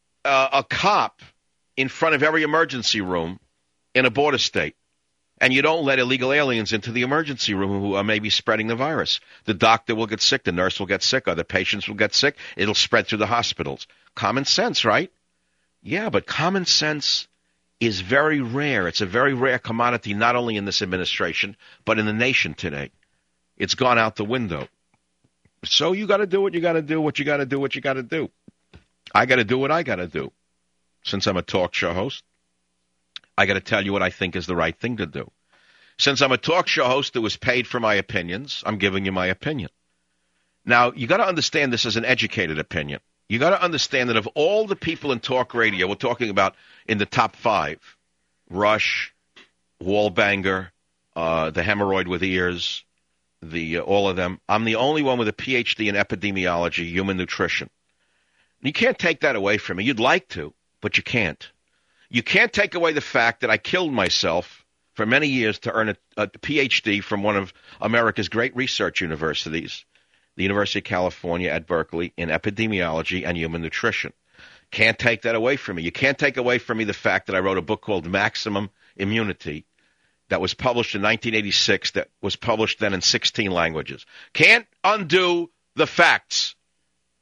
cop in front of every emergency room in a border state. And you don't let illegal aliens into the emergency room who are maybe spreading the virus. The doctor will get sick. The nurse will get sick. Other patients will get sick. It'll spread through the hospitals. Common sense, right? Yeah, but common sense is very rare. It's a very rare commodity, not only in this administration, but in the nation today. It's gone out the window. So you got to do what you got to do, what you got to do, what you got to do. I got to do what I got to do. Since I'm a talk show host, I got to tell you what I think is the right thing to do. Since I'm a talk show host that was paid for my opinions, I'm giving you my opinion. Now, you got to understand this is an educated opinion. You got to understand that of all the people in talk radio, we're talking about in the top 5, Rush, Wallbanger, the hemorrhoid with ears, all of them, I'm the only one with a PhD in epidemiology, human nutrition. You can't take that away from me. You'd like to, but you can't. You can't take away the fact that I killed myself for many years to earn a PhD from one of America's great research universities, the University of California at Berkeley, in epidemiology and human nutrition. Can't take that away from me. You can't take away from me the fact that I wrote a book called Maximum Immunity that was published in 1986, that was published then in 16 languages. Can't undo the facts.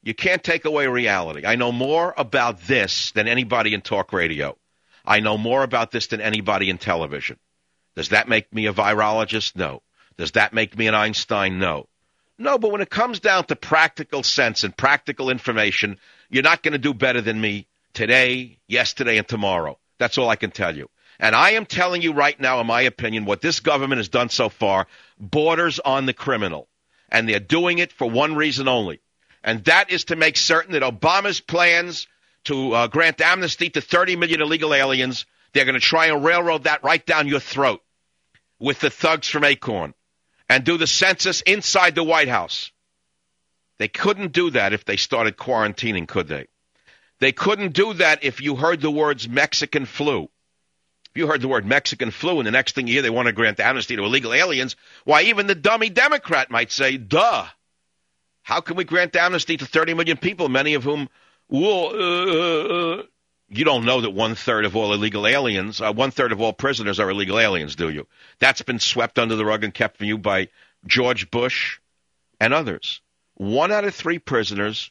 You can't take away reality. I know more about this than anybody in talk radio. I know more about this than anybody in television. Does that make me a virologist? No. Does that make me an Einstein? No. No, but when it comes down to practical sense and practical information, you're not going to do better than me today, yesterday, and tomorrow. That's all I can tell you. And I am telling you right now, in my opinion, what this government has done so far borders on the criminal. And they're doing it for one reason only. And that is to make certain that Obama's plans to grant amnesty to 30 million illegal aliens, they're going to try and railroad that right down your throat with the thugs from Acorn and do the census inside the White House. They couldn't do that if they started quarantining, could they? They couldn't do that if you heard the words Mexican flu. If you heard the word Mexican flu and the next thing you hear they want to grant amnesty to illegal aliens, why, even the dummy Democrat might say, duh. How can we grant amnesty to 30 million people, many of whom will... You don't know that one-third of all illegal aliens, one-third of all prisoners are illegal aliens, do you? That's been swept under the rug and kept from you by George Bush and others. 1 out of 3 prisoners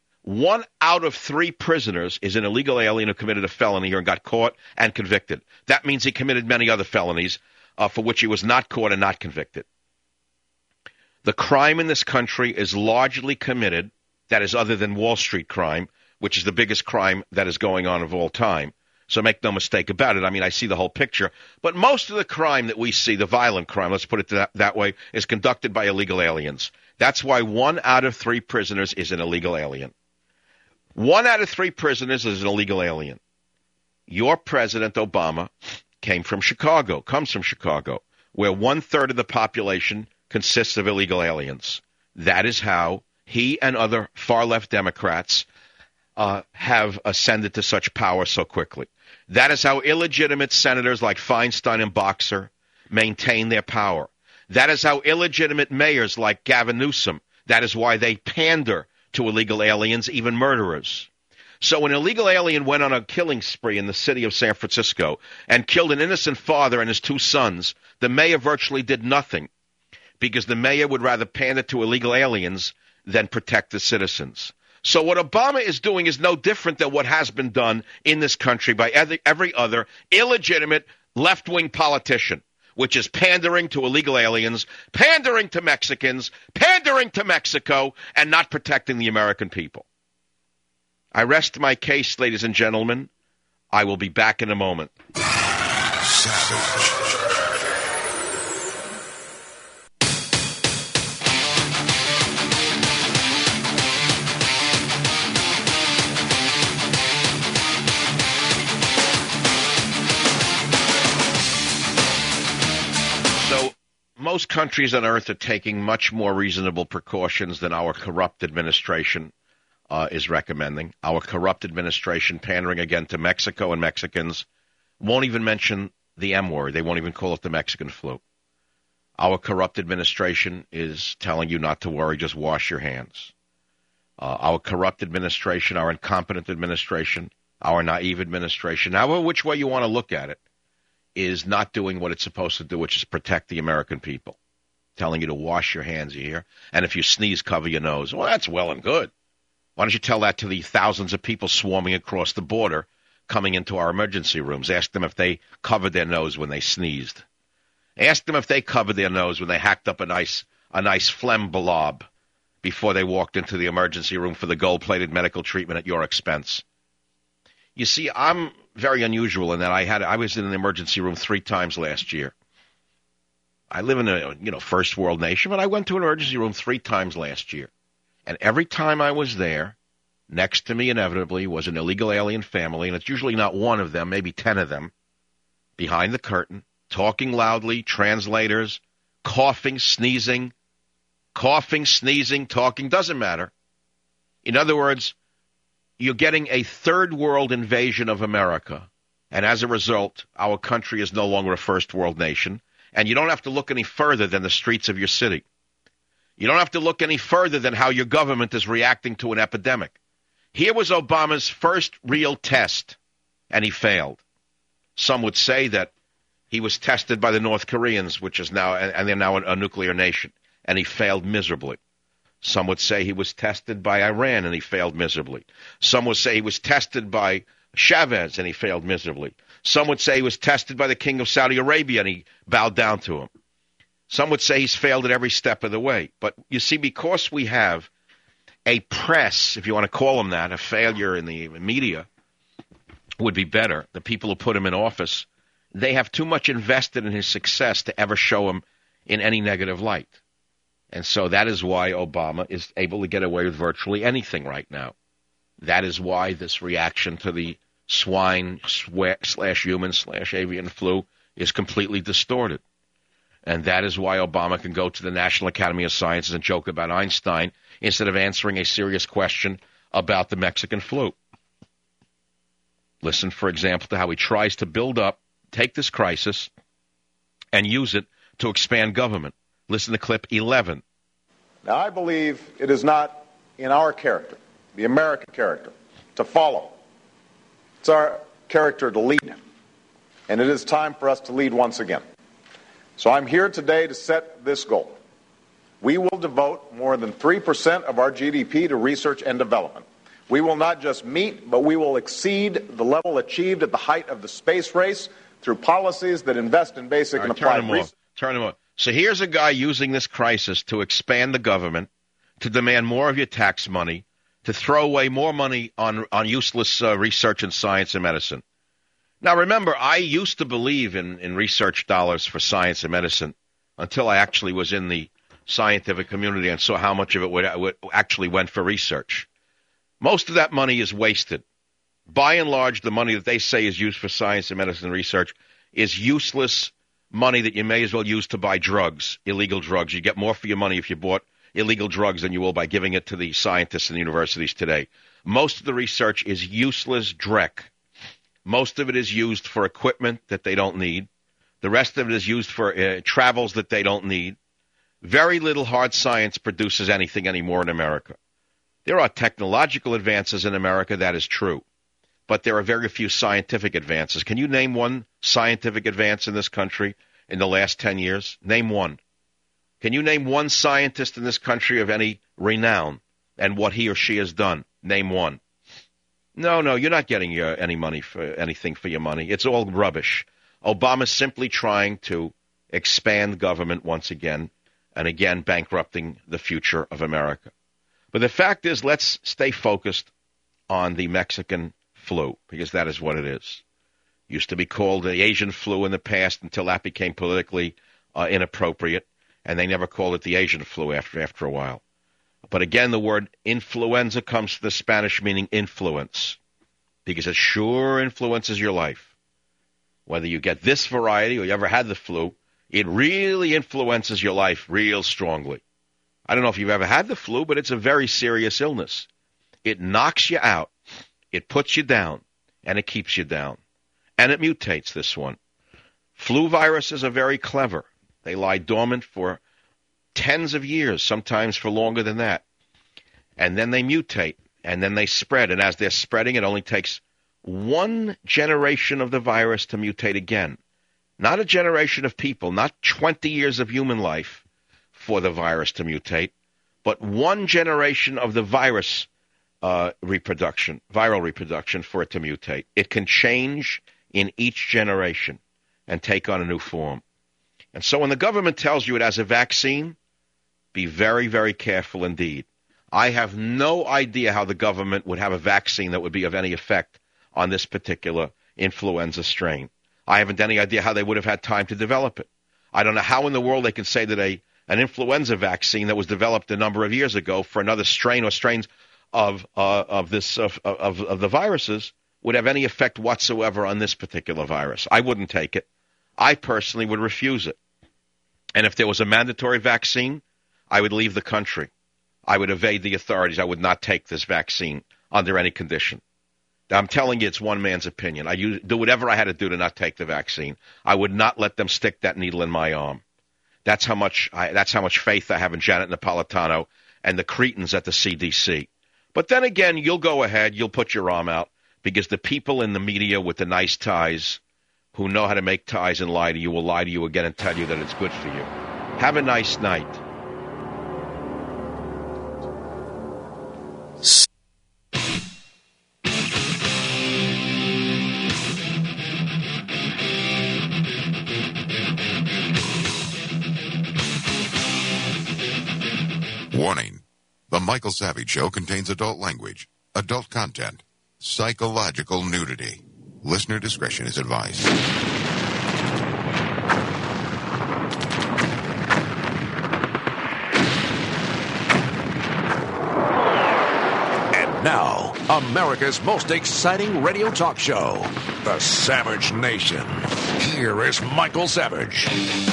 is an illegal alien who committed a felony here and got caught and convicted. That means he committed many other felonies for which he was not caught and not convicted. The crime in this country is largely committed, that is other than Wall Street crime, which is the biggest crime that is going on of all time. So make no mistake about it. I mean, I see the whole picture. But most of the crime that we see, the violent crime, let's put it that way, is conducted by illegal aliens. That's why 1 out of 3 prisoners is an illegal alien. 1 out of 3 prisoners is an illegal alien. Your President Obama comes from Chicago, where 1/3 of the population consists of illegal aliens. That is how he and other far-left Democrats have ascended to such power so quickly. That is how illegitimate senators like Feinstein and Boxer maintain their power. That is how illegitimate mayors like Gavin Newsom, that is why they pander to illegal aliens, even murderers. So an illegal alien went on a killing spree in the city of San Francisco and killed an innocent father and his 2 sons. The mayor virtually did nothing because the mayor would rather pander to illegal aliens than protect the citizens. So what Obama is doing is no different than what has been done in this country by every other illegitimate left-wing politician, which is pandering to illegal aliens, pandering to Mexicans, pandering to Mexico, and not protecting the American people. I rest my case, ladies and gentlemen. I will be back in a moment. Savage. Most countries on earth are taking much more reasonable precautions than our corrupt administration is recommending. Our corrupt administration, pandering again to Mexico and Mexicans, won't even mention the M word. They won't even call it the Mexican flu. Our corrupt administration is telling you not to worry, just wash your hands. Our corrupt administration, our incompetent administration, our naive administration, however which way you want to look at it, is not doing what it's supposed to do, which is protect the American people. Telling you to wash your hands, you hear? And if you sneeze, cover your nose. Well, that's well and good. Why don't you tell that to the thousands of people swarming across the border coming into our emergency rooms? Ask them if they covered their nose when they sneezed. Ask them if they covered their nose when they hacked up a nice phlegm blob before they walked into the emergency room for the gold-plated medical treatment at your expense. You see, I'm very unusual in that I was in an emergency room 3 times last year. I live in a first world nation, but I went to an emergency room 3 times last year. And every time I was there, next to me inevitably was an illegal alien family, and it's usually not one of them, maybe 10 of them, behind the curtain, talking loudly, translators, coughing, sneezing, talking, doesn't matter. In other words, you're getting a third world invasion of America, and as a result, our country is no longer a first world nation, and you don't have to look any further than the streets of your city. You don't have to look any further than how your government is reacting to an epidemic. Here was Obama's first real test, and he failed. Some would say that he was tested by the North Koreans, which is now, and they're now a nuclear nation, and he failed miserably. Some would say he was tested by Iran and he failed miserably. Some would say he was tested by Chavez and he failed miserably. Some would say he was tested by the king of Saudi Arabia and he bowed down to him. Some would say he's failed at every step of the way. But you see, because we have a press, if you want to call them that, a failure in the media would be better. The people who put him in office, they have too much invested in his success to ever show him in any negative light. And so that is why Obama is able to get away with virtually anything right now. That is why this reaction to the swine/human/avian flu is completely distorted. And that is why Obama can go to the National Academy of Sciences and joke about Einstein instead of answering a serious question about the Mexican flu. Listen, for example, to how he tries to take this crisis and use it to expand government. Listen to clip 11. Now, I believe it is not in our character, the American character, to follow. It's our character to lead. And it is time for us to lead once again. So I'm here today to set this goal. We will devote more than 3% of our GDP to research and development. We will not just meet, but we will exceed the level achieved at the height of the space race through policies that invest in basic and applied research. Turn him off. So here's a guy using this crisis to expand the government, to demand more of your tax money, to throw away more money on useless research in science and medicine. Now, remember, I used to believe in research dollars for science and medicine until I actually was in the scientific community and saw how much of it would actually went for research. Most of that money is wasted. By and large, the money that they say is used for science and medicine research is useless money that you may as well use to buy drugs, illegal drugs. You get more for your money if you bought illegal drugs than you will by giving it to the scientists in the universities today. Most of the research is useless dreck. Most of it is used for equipment that they don't need. The rest of it is used for travels that they don't need. Very little hard science produces anything anymore in America. There are technological advances in America, that is true. But there are very few scientific advances. Can you name one scientific advance in this country in the last 10 years? Name one. Can you name one scientist in this country of any renown and what he or she has done? Name one. No, you're not getting any money for anything for your money. It's all rubbish. Obama's simply trying to expand government once again, and again bankrupting the future of America. But the fact is, let's stay focused on the Mexican flu, because that is what it is. Used to be called the Asian flu in the past until that became politically inappropriate, and they never called it the Asian flu after a while. But again, the word influenza comes from the Spanish meaning influence, because it sure influences your life. Whether you get this variety or you ever had the flu, it really influences your life real strongly. I don't know if you've ever had the flu, but it's a very serious illness. It knocks you out, it puts you down, and it keeps you down. And it mutates, this one. Flu viruses are very clever. They lie dormant for tens of years, sometimes for longer than that. And then they mutate, and then they spread. And as they're spreading, it only takes one generation of the virus to mutate again. Not a generation of people, not 20 years of human life for the virus to mutate, but one generation of the virus viral reproduction for it to mutate. It can change in each generation and take on a new form. And so when the government tells you it has a vaccine, be very, very careful indeed. I have no idea how the government would have a vaccine that would be of any effect on this particular influenza strain. I haven't any idea how they would have had time to develop it. I don't know how in the world they can say that an influenza vaccine that was developed a number of years ago for another strain or strains of the viruses would have any effect whatsoever on this particular virus. I wouldn't take it. I personally would refuse it. And if there was a mandatory vaccine, I would leave the country. I would evade the authorities. I would not take this vaccine under any condition. I'm telling you, it's one man's opinion. I do whatever I had to do to not take the vaccine. I would not let them stick that needle in my arm. That's how much faith I have in Janet Napolitano and the cretins at the CDC. But then again, you'll go ahead, you'll put your arm out, because the people in the media with the nice ties who know how to make ties and lie to you will lie to you again and tell you that it's good for you. Have a nice night. Michael Savage Show contains adult language, adult content, psychological nudity. Listener discretion is advised. And now, America's most exciting radio talk show, The Savage Nation. Here is Michael Savage.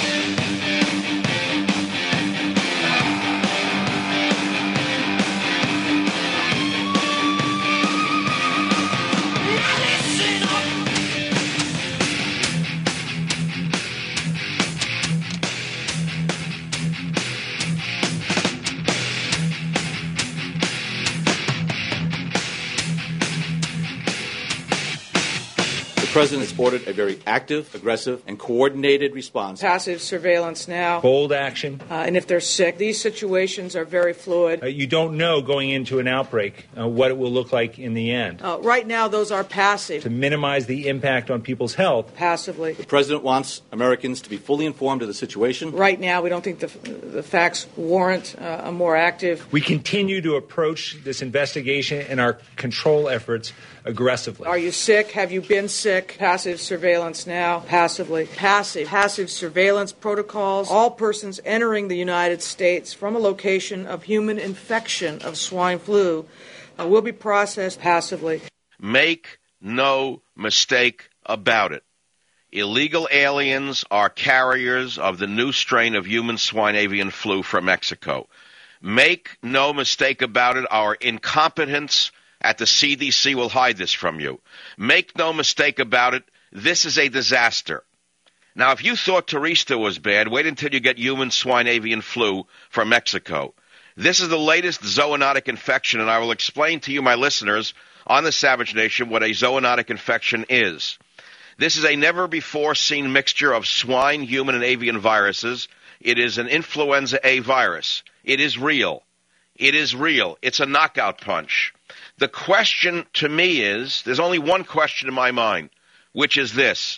The President has ordered a very active, aggressive, and coordinated response. Passive surveillance now. Bold action. And if they're sick, these situations are very fluid. You don't know going into an outbreak what it will look like in the end. Right now, those are passive. To minimize the impact on people's health. Passively. The President wants Americans to be fully informed of the situation. Right now, we don't think the facts warrant a more active. We continue to approach this investigation and our control efforts aggressively. Are you sick? Have you been sick? Passive surveillance now. Passively. Passive surveillance protocols. All persons entering the United States from a location of human infection of swine flu will be processed passively. Make no mistake about it. Illegal aliens are carriers of the new strain of human swine avian flu from Mexico. Make no mistake about it, our incompetence at the CDC will hide this from you. Make no mistake about it, this is a disaster. Now, if you thought Turista was bad, wait until you get human swine avian flu from Mexico. This is the latest zoonotic infection, and I will explain to you, my listeners, on the Savage Nation, what a zoonotic infection is. This is a never-before-seen mixture of swine, human, and avian viruses. It is an influenza A virus. It is real. It is real. It's a knockout punch. The question to me is, there's only one question in my mind, which is this.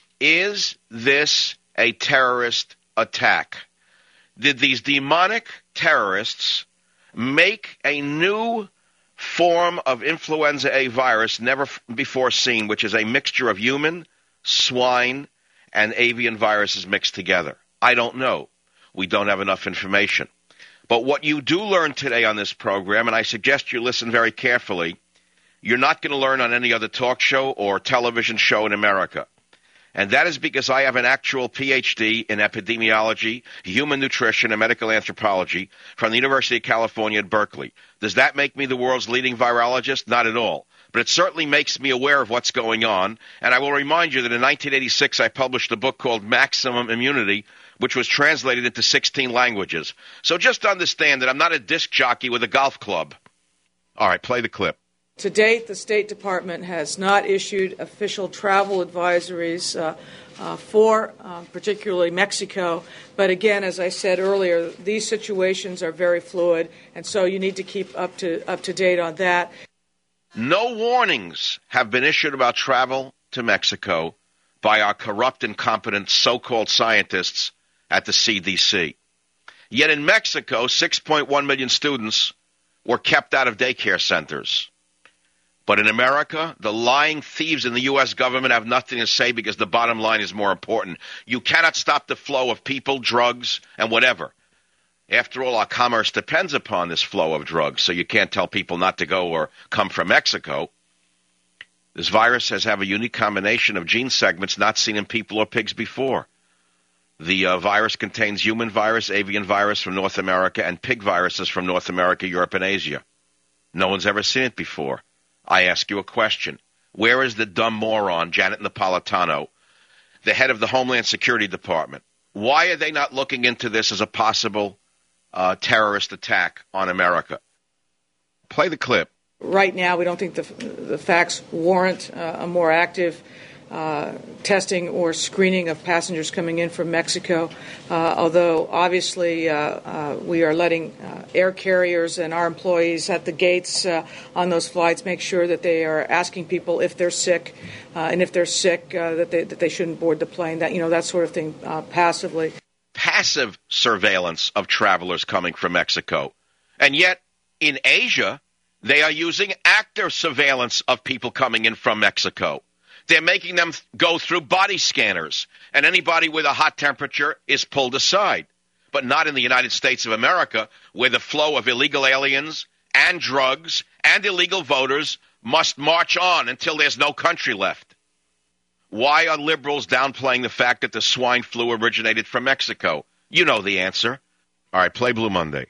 Is this a terrorist attack? Did these demonic terrorists make a new form of influenza A virus never before seen, which is a mixture of human, swine, and avian viruses mixed together? I don't know. We don't have enough information. But what you do learn today on this program, and I suggest you listen very carefully, you're not going to learn on any other talk show or television show in America. And that is because I have an actual PhD in epidemiology, human nutrition, and medical anthropology from the University of California at Berkeley. Does that make me the world's leading virologist? Not at all. But it certainly makes me aware of what's going on. And I will remind you that in 1986 I published a book called Maximum Immunity, which was translated into 16 languages. So just understand that I'm not a disc jockey with a golf club. All right, play the clip. To date, the State Department has not issued official travel advisories for particularly Mexico. But again, as I said earlier, these situations are very fluid, and so you need to keep up to date on that. No warnings have been issued about travel to Mexico by our corrupt, incompetent so-called scientists at the CDC. Yet in Mexico, 6.1 million students were kept out of daycare centers. But in America, the lying thieves in the U.S. government have nothing to say because the bottom line is more important. You cannot stop the flow of people, drugs, and whatever. After all, our commerce depends upon this flow of drugs, so you can't tell people not to go or come from Mexico. This virus has a unique combination of gene segments not seen in people or pigs before. The virus contains human virus, avian virus from North America, and pig viruses from North America, Europe, and Asia. No one's ever seen it before. I ask you a question. Where is the dumb moron, Janet Napolitano, the head of the Homeland Security Department? Why are they not looking into this as a possible terrorist attack on America? Play the clip. Right now, we don't think the facts warrant a more active testing or screening of passengers coming in from Mexico, although obviously we are letting air carriers and our employees at the gates on those flights make sure that they are asking people if they're sick, and if they're sick, that they shouldn't board the plane, that sort of thing, passively. Passive surveillance of travelers coming from Mexico. And yet, In Asia, they are using active surveillance of people coming in from Mexico. They're making them go through body scanners, and anybody with a hot temperature is pulled aside. But not in the United States of America, where the flow of illegal aliens and drugs and illegal voters must march on until there's no country left. Why are liberals downplaying the fact that the swine flu originated from Mexico? You know the answer. All right, play Blue Monday.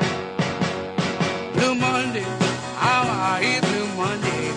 Blue Monday, how are you, Blue Monday?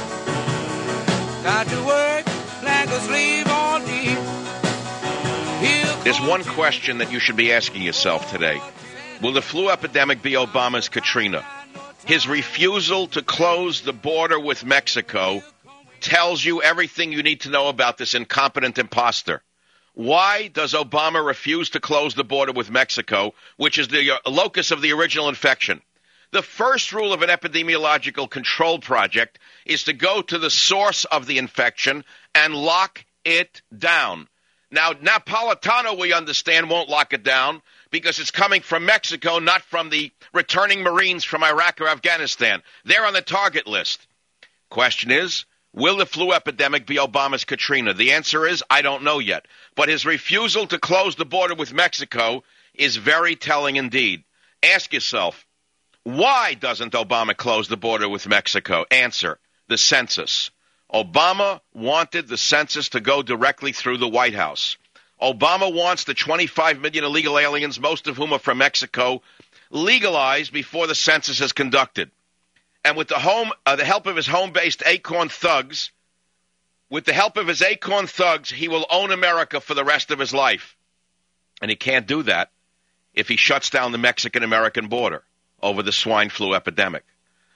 Got to work like a slave all day. There's one question that you should be asking yourself today. Will the flu epidemic be Obama's Katrina? His refusal to close the border with Mexico tells you everything you need to know about this incompetent imposter. Why does Obama refuse to close the border with Mexico, which is the locus of the original infection? The first rule of an epidemiological control project is to go to the source of the infection and lock it down. Now, Napolitano, we understand, won't lock it down because it's coming from Mexico, not from the returning Marines from Iraq or Afghanistan. They're on the target list. Question is, will the flu epidemic be Obama's Katrina? The answer is, I don't know yet. But his refusal to close the border with Mexico is very telling indeed. Ask yourself, why doesn't Obama close the border with Mexico? Answer, the census. Obama wanted the census to go directly through the White House. Obama wants the 25 million illegal aliens, most of whom are from Mexico, legalized before the census is conducted. And with the help of his home-based Acorn thugs, he will own America for the rest of his life. And he can't do that if he shuts down the Mexican-American border over the swine flu epidemic.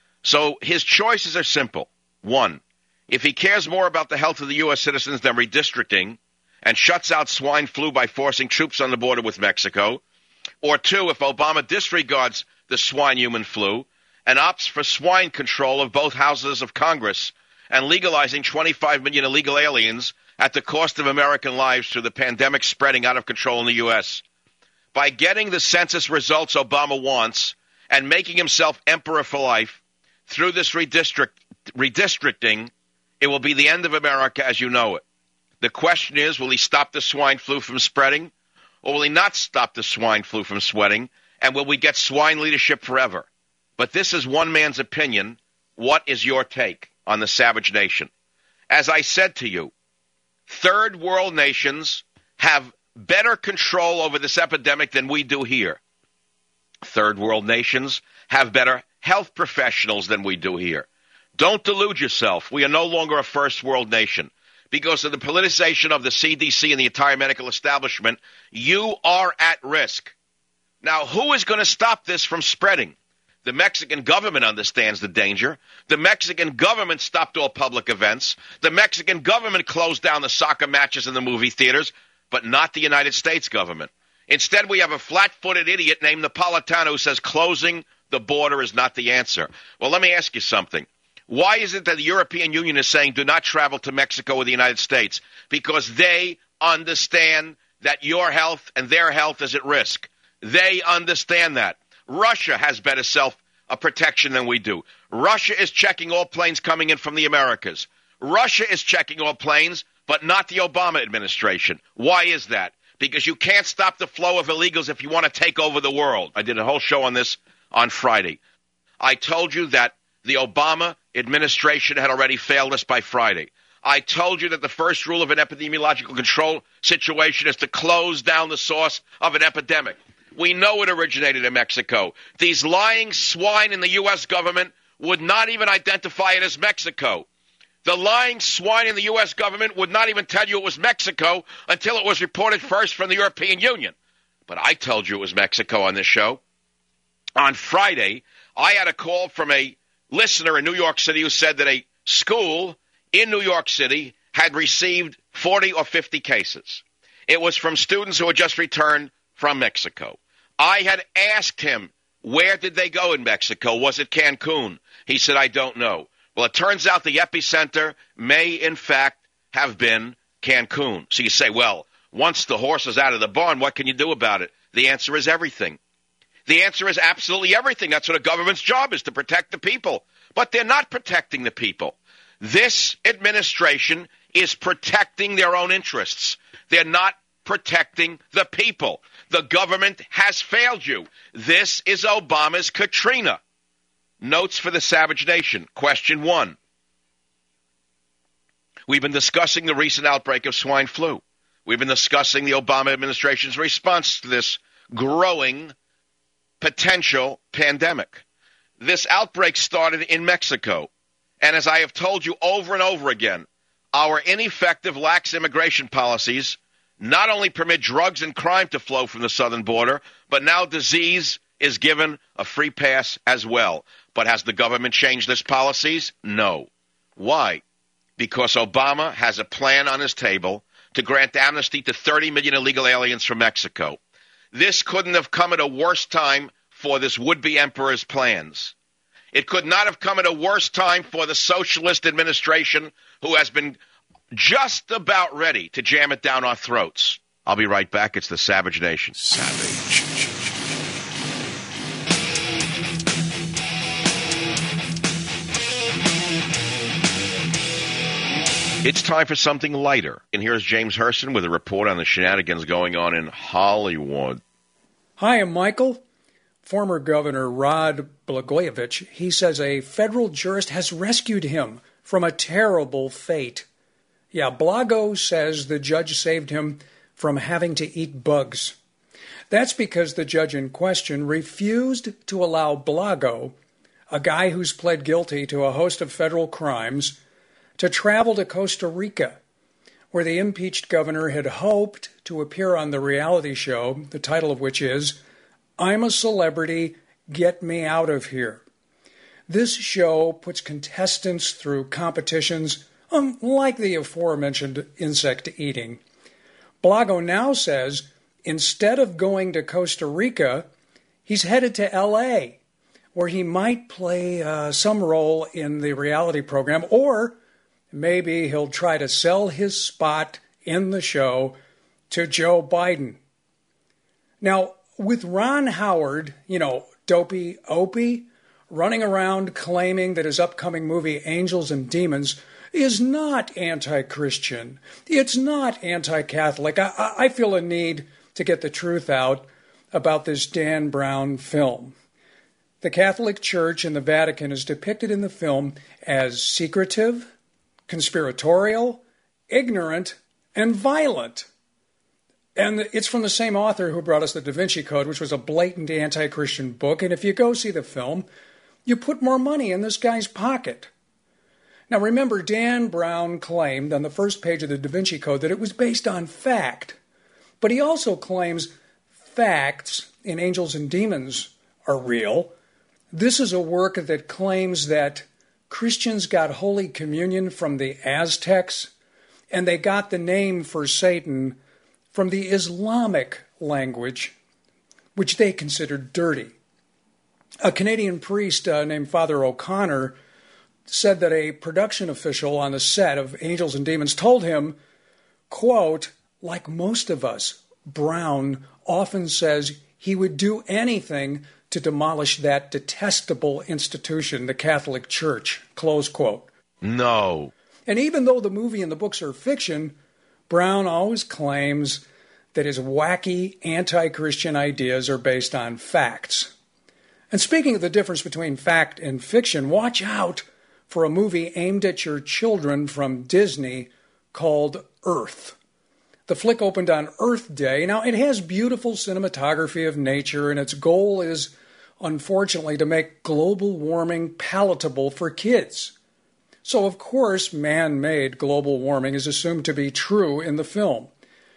So his choices are simple. One, if he cares more about the health of the U.S. citizens than redistricting and shuts out swine flu by forcing troops on the border with Mexico, or two, if Obama disregards the swine-human flu and opts for swine control of both houses of Congress and legalizing 25 million illegal aliens at the cost of American lives through the pandemic spreading out of control in the U.S. By getting the census results Obama wants and making himself emperor for life through this redistricting, it will be the end of America as you know it. The question is, will he stop the swine flu from spreading, or will he not stop the swine flu from spreading, and will we get swine leadership forever? But this is one man's opinion. What is your take on the savage nation? As I said to you, third world nations have better control over this epidemic than we do here. Third world nations have better health professionals than we do here. Don't delude yourself. We are no longer a first world nation. Because of the politicization of the CDC and the entire medical establishment, you are at risk. Now, who is going to stop this from spreading? The Mexican government understands the danger. The Mexican government stopped all public events. The Mexican government closed down the soccer matches in the movie theaters, but not the United States government. Instead, we have a flat-footed idiot named Napolitano who says closing the border is not the answer. Well, let me ask you something. Why is it that the European Union is saying do not travel to Mexico or the United States? Because they understand that your health and their health is at risk. They understand that. Russia has better self-protection than we do. Russia is checking all planes coming in from the Americas. Russia is checking all planes, but not the Obama administration. Why is that? Because you can't stop the flow of illegals if you want to take over the world. I did a whole show on this on Friday. I told you that the Obama administration had already failed us by Friday. I told you that the first rule of an epidemiological control situation is to close down the source of an epidemic. We know it originated in Mexico. These lying swine in the U.S. government would not even identify it as Mexico. The lying swine in the U.S. government would not even tell you it was Mexico until it was reported first from the European Union. But I told you it was Mexico on this show. On Friday, I had a call from a listener in New York City who said that a school in New York City had received 40 or 50 cases. It was from students who had just returned from Mexico. I had asked him, where did they go in Mexico? Was it Cancun? He said, I don't know. Well, it turns out the epicenter may, in fact, have been Cancun. So you say, well, once the horse is out of the barn, what can you do about it? The answer is everything. The answer is absolutely everything. That's what a government's job is, to protect the people. But they're not protecting the people. This administration is protecting their own interests. They're not protecting the people. The government has failed you. This is Obama's Katrina. Notes for the Savage Nation. Question 1. We've been discussing the recent outbreak of swine flu. We've been discussing the Obama administration's response to this growing potential pandemic. This outbreak started in Mexico. And as I have told you over and over again, our ineffective, lax immigration policies not only permit drugs and crime to flow from the southern border, but now disease is given a free pass as well. But has the government changed its policies? No. Why? Because Obama has a plan on his table to grant amnesty to 30 million illegal aliens from Mexico. This couldn't have come at a worse time for this would-be emperor's plans. It could not have come at a worse time for the socialist administration, who has been just about ready to jam it down our throats. I'll be right back. It's the Savage Nation. Savage. It's time for something lighter. And here's James Hurston with a report on the shenanigans going on in Hollywood. Hi, I'm Michael. Former Governor Rod Blagojevich, he says a federal jurist has rescued him from a terrible fate. Yeah, Blago says the judge saved him from having to eat bugs. That's because the judge in question refused to allow Blago, a guy who's pled guilty to a host of federal crimes, to travel to Costa Rica, where the impeached governor had hoped to appear on the reality show, the title of which is I'm a Celebrity, Get Me Out of Here. This show puts contestants through competitions like the aforementioned insect eating. Blago now says instead of going to Costa Rica, he's headed to L.A., where he might play some role in the reality program, or maybe he'll try to sell his spot in the show to Joe Biden. Now, with Ron Howard, Dopey Opie, running around claiming that his upcoming movie Angels and Demons is not anti-Christian, it's not anti-Catholic, I feel a need to get the truth out about this Dan Brown film. The Catholic Church and the Vatican is depicted in the film as secretive, conspiratorial, ignorant, and violent. And it's from the same author who brought us the Da Vinci Code, which was a blatant anti-Christian book. And if you go see the film, you put more money in this guy's pocket. Now remember, Dan Brown claimed on the first page of the Da Vinci Code that it was based on fact. But he also claims facts in Angels and Demons are real. This is a work that claims that Christians got Holy Communion from the Aztecs, and they got the name for Satan from the Islamic language, which they considered dirty. A Canadian priest named Father O'Connor said that a production official on the set of Angels and Demons told him, quote, like most of us, Brown often says he would do anything to demolish that detestable institution, the Catholic Church, close quote. No. And even though the movie and the books are fiction, Brown always claims that his wacky anti-Christian ideas are based on facts. And speaking of the difference between fact and fiction, watch out for a movie aimed at your children from Disney called Earth. The flick opened on Earth Day. Now, it has beautiful cinematography of nature, and its goal is, unfortunately, to make global warming palatable for kids. So, of course, man-made global warming is assumed to be true in the film.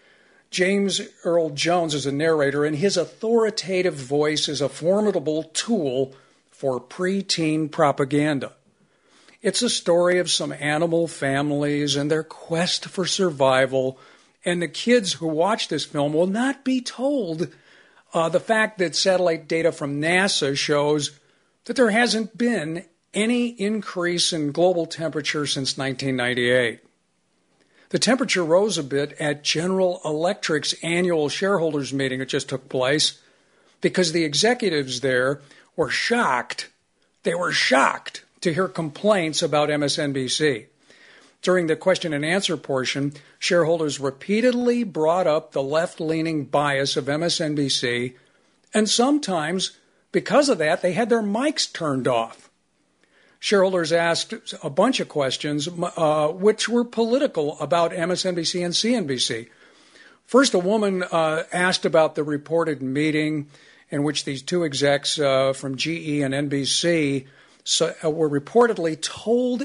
James Earl Jones is a narrator, and his authoritative voice is a formidable tool for preteen propaganda. It's a story of some animal families and their quest for survival, and the kids who watch this film will not be told the fact that satellite data from NASA shows that there hasn't been any increase in global temperature since 1998. The temperature rose a bit at General Electric's annual shareholders meeting that just took place, because the executives there were shocked. They were shocked to hear complaints about MSNBC. During the question and answer portion, shareholders repeatedly brought up the left-leaning bias of MSNBC, and sometimes, because of that, they had their mics turned off. Shareholders asked a bunch of questions, which were political, about MSNBC and CNBC. First, a woman asked about the reported meeting in which these two execs from GE and NBC were reportedly told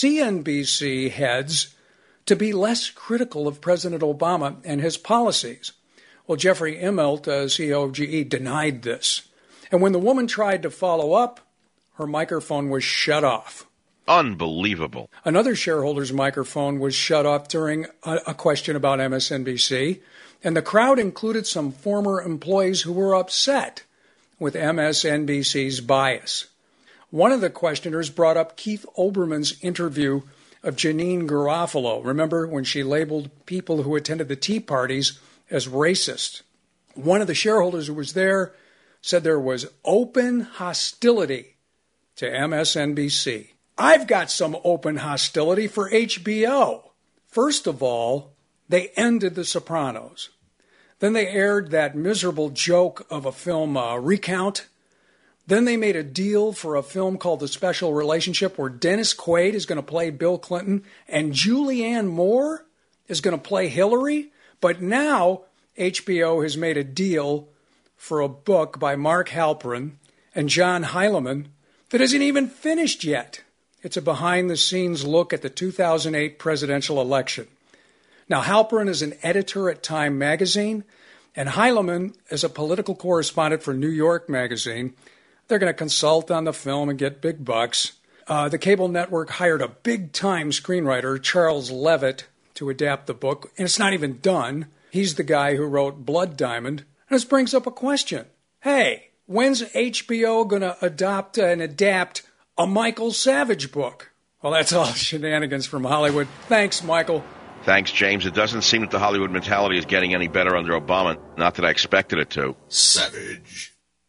CNBC heads to be less critical of President Obama and his policies. Well, Jeffrey Immelt, CEO of GE, denied this. And when the woman tried to follow up, her microphone was shut off. Unbelievable. Another shareholder's microphone was shut off during a question about MSNBC, and the crowd included some former employees who were upset with MSNBC's bias. One of the questioners brought up Keith Olbermann's interview of Janine Garofalo. Remember when she labeled people who attended the Tea Parties as racist? One of the shareholders who was there said there was open hostility to MSNBC. I've got some open hostility for HBO. First of all, they ended The Sopranos. Then they aired that miserable joke of a film, Recount. Then they made a deal for a film called The Special Relationship, where Dennis Quaid is going to play Bill Clinton and Julianne Moore is going to play Hillary. But now HBO has made a deal for a book by Mark Halperin and John Heilemann that isn't even finished yet. It's a behind-the-scenes look at the 2008 presidential election. Now, Halperin is an editor at Time magazine, and Heilemann is a political correspondent for New York magazine. They're going to consult on the film and get big bucks. The cable network hired a big-time screenwriter, Charles Levitt, to adapt the book, and it's not even done. He's the guy who wrote Blood Diamond. And this brings up a question. Hey, when's HBO going to adopt and adapt a Michael Savage book? Well, that's all shenanigans from Hollywood. Thanks, Michael. Thanks, James. It doesn't seem that the Hollywood mentality is getting any better under Obama. Not that I expected it to. Savage.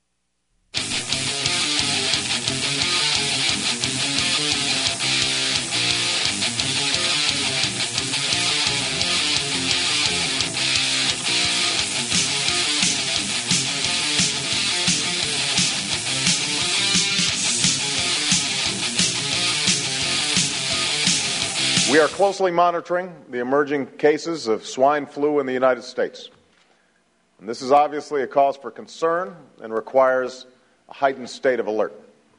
We are closely monitoring the emerging cases of swine flu in the United States. And this is obviously a cause for concern and requires a heightened state of alert.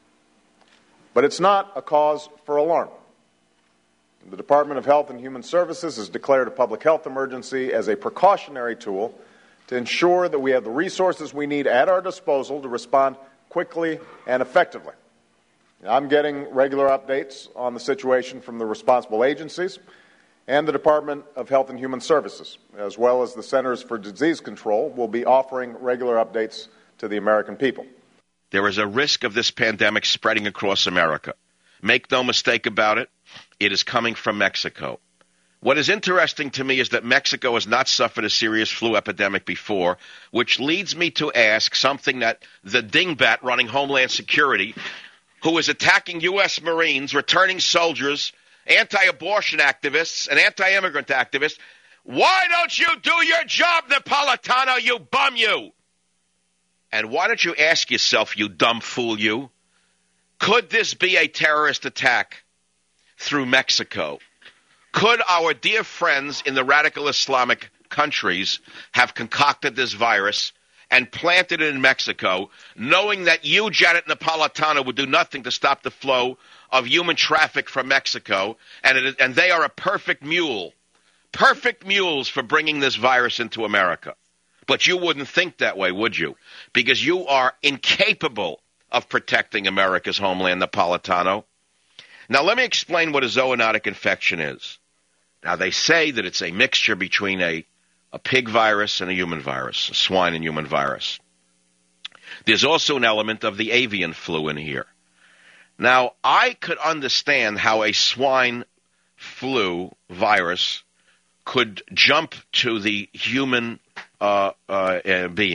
But it's not a cause for alarm. The Department of Health and Human Services has declared a public health emergency as a precautionary tool to ensure that we have the resources we need at our disposal to respond quickly and effectively. I'm getting regular updates on the situation from the responsible agencies and the Department of Health and Human Services, as well as the Centers for Disease Control, will be offering regular updates to the American people. There is a risk of this pandemic spreading across America. Make no mistake about it, it is coming from Mexico. What is interesting to me is that Mexico has not suffered a serious flu epidemic before, which leads me to ask something that the dingbat running Homeland Security, who is attacking U.S. Marines, returning soldiers, anti-abortion activists, and anti-immigrant activists. Why don't you do your job, Napolitano, you bum you? And why don't you ask yourself, you dumb fool you, could this be a terrorist attack through Mexico? Could our dear friends in the radical Islamic countries have concocted this virus and planted it in Mexico, knowing that you, Janet Napolitano, would do nothing to stop the flow of human traffic from Mexico, and they are a perfect mules for bringing this virus into America. But you wouldn't think that way, would you? Because you are incapable of protecting America's homeland, Napolitano. Now, let me explain what a zoonotic infection is. Now, they say that it's a mixture between a pig virus and a human virus, a swine and human virus. There's also an element of the avian flu in here. Now, I could understand how a swine flu virus could jump to the human being.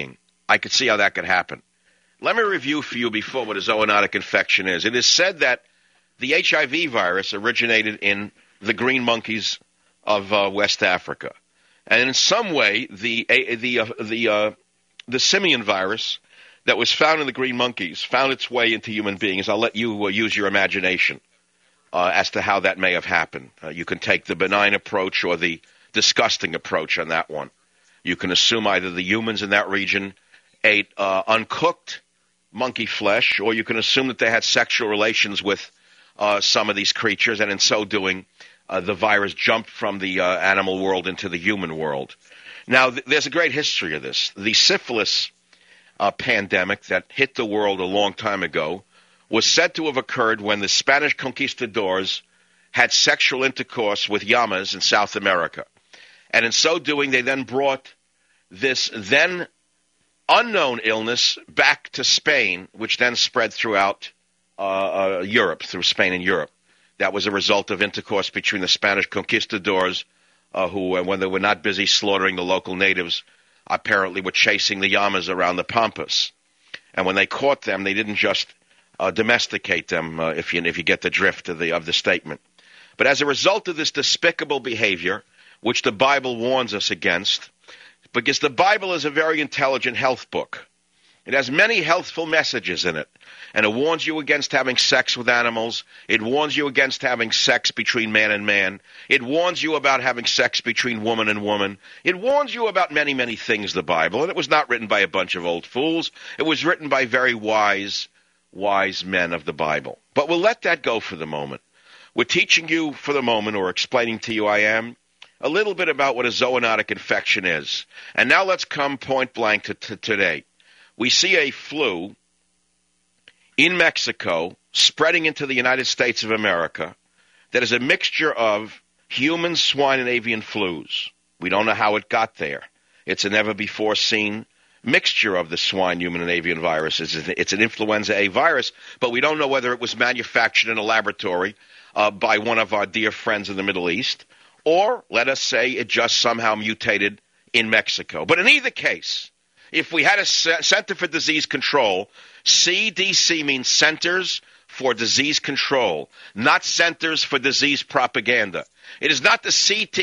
I could see how that could happen. Let me review for you before what a zoonotic infection is. It is said that the HIV virus originated in the green monkeys of West Africa. And in some way, the simian virus that was found in the green monkeys found its way into human beings. I'll let you use your imagination as to how that may have happened. You can take the benign approach or the disgusting approach on that one. You can assume either the humans in that region ate uncooked monkey flesh, or you can assume that they had sexual relations with some of these creatures, and in so doing, the virus jumped from the animal world into the human world. Now, there's a great history of this. The syphilis pandemic that hit the world a long time ago was said to have occurred when the Spanish conquistadors had sexual intercourse with llamas in South America. And in so doing, they then brought this then unknown illness back to Spain, which then spread throughout Europe, through Spain and Europe. That was a result of intercourse between the Spanish conquistadors, who, when they were not busy slaughtering the local natives, apparently were chasing the llamas around the pampas. And when they caught them, they didn't just domesticate them, if you get the drift of the statement. But as a result of this despicable behavior, which the Bible warns us against, because the Bible is a very intelligent health book. It has many healthful messages in it, and it warns you against having sex with animals. It warns you against having sex between man and man. It warns you about having sex between woman and woman. It warns you about many, many things, the Bible, and it was not written by a bunch of old fools. It was written by very wise men of the Bible. But we'll let that go for the moment. We're teaching you for the moment, or explaining to you, a little bit about what a zoonotic infection is. And now let's come point blank to today. We see a flu in Mexico spreading into the United States of America that is a mixture of human, swine, and avian flus. We don't know how it got there. It's a never-before-seen mixture of the swine, human, and avian viruses. It's an influenza A virus, but we don't know whether it was manufactured in a laboratory by one of our dear friends in the Middle East, or, let us say, it just somehow mutated in Mexico. But in either case, if we had a Center for Disease Control, CDC means Centers for Disease Control, not Centers for Disease Propaganda. It is not the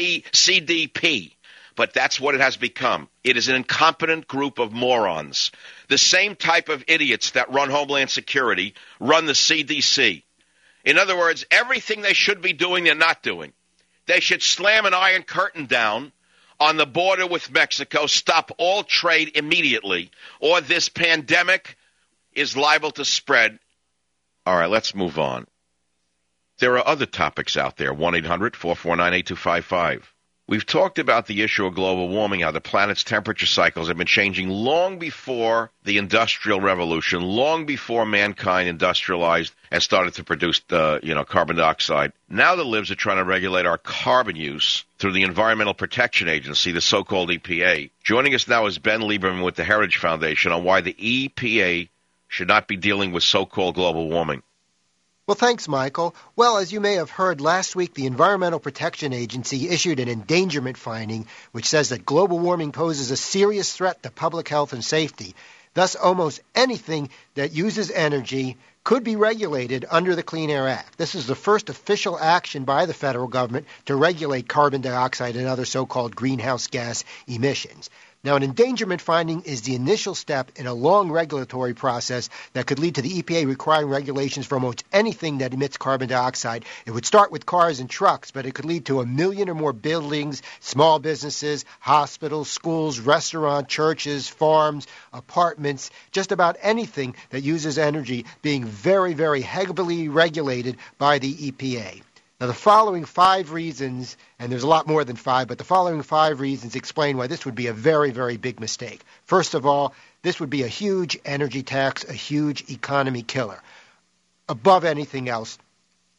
CDP, but that's what it has become. It is an incompetent group of morons. The same type of idiots that run Homeland Security run the CDC. In other words, everything they should be doing, they're not doing. They should slam an iron curtain down on the border with Mexico, stop all trade immediately, or this pandemic is liable to spread. All right, let's move on. There are other topics out there, 1-800-449-8255. We've talked about the issue of global warming, how the planet's temperature cycles have been changing long before the Industrial Revolution, long before mankind industrialized and started to produce carbon dioxide. Now the libs are trying to regulate our carbon use through the Environmental Protection Agency, the so-called EPA. Joining us now is Ben Lieberman with the Heritage Foundation on why the EPA should not be dealing with so-called global warming. Well, thanks, Michael. Well, as you may have heard, last week the Environmental Protection Agency issued an endangerment finding which says that global warming poses a serious threat to public health and safety. Thus, almost anything that uses energy could be regulated under the Clean Air Act. This is the first official action by the federal government to regulate carbon dioxide and other so-called greenhouse gas emissions. Now, an endangerment finding is the initial step in a long regulatory process that could lead to the EPA requiring regulations for almost anything that emits carbon dioxide. It would start with cars and trucks, but it could lead to 1 million or more buildings, small businesses, hospitals, schools, restaurants, churches, farms, apartments, just about anything that uses energy being very, very heavily regulated by the EPA. Now, the following 5 reasons, and there's a lot more than 5, but the following 5 reasons explain why this would be a very, very big mistake. First of all, this would be a huge energy tax, a huge economy killer. Above anything else,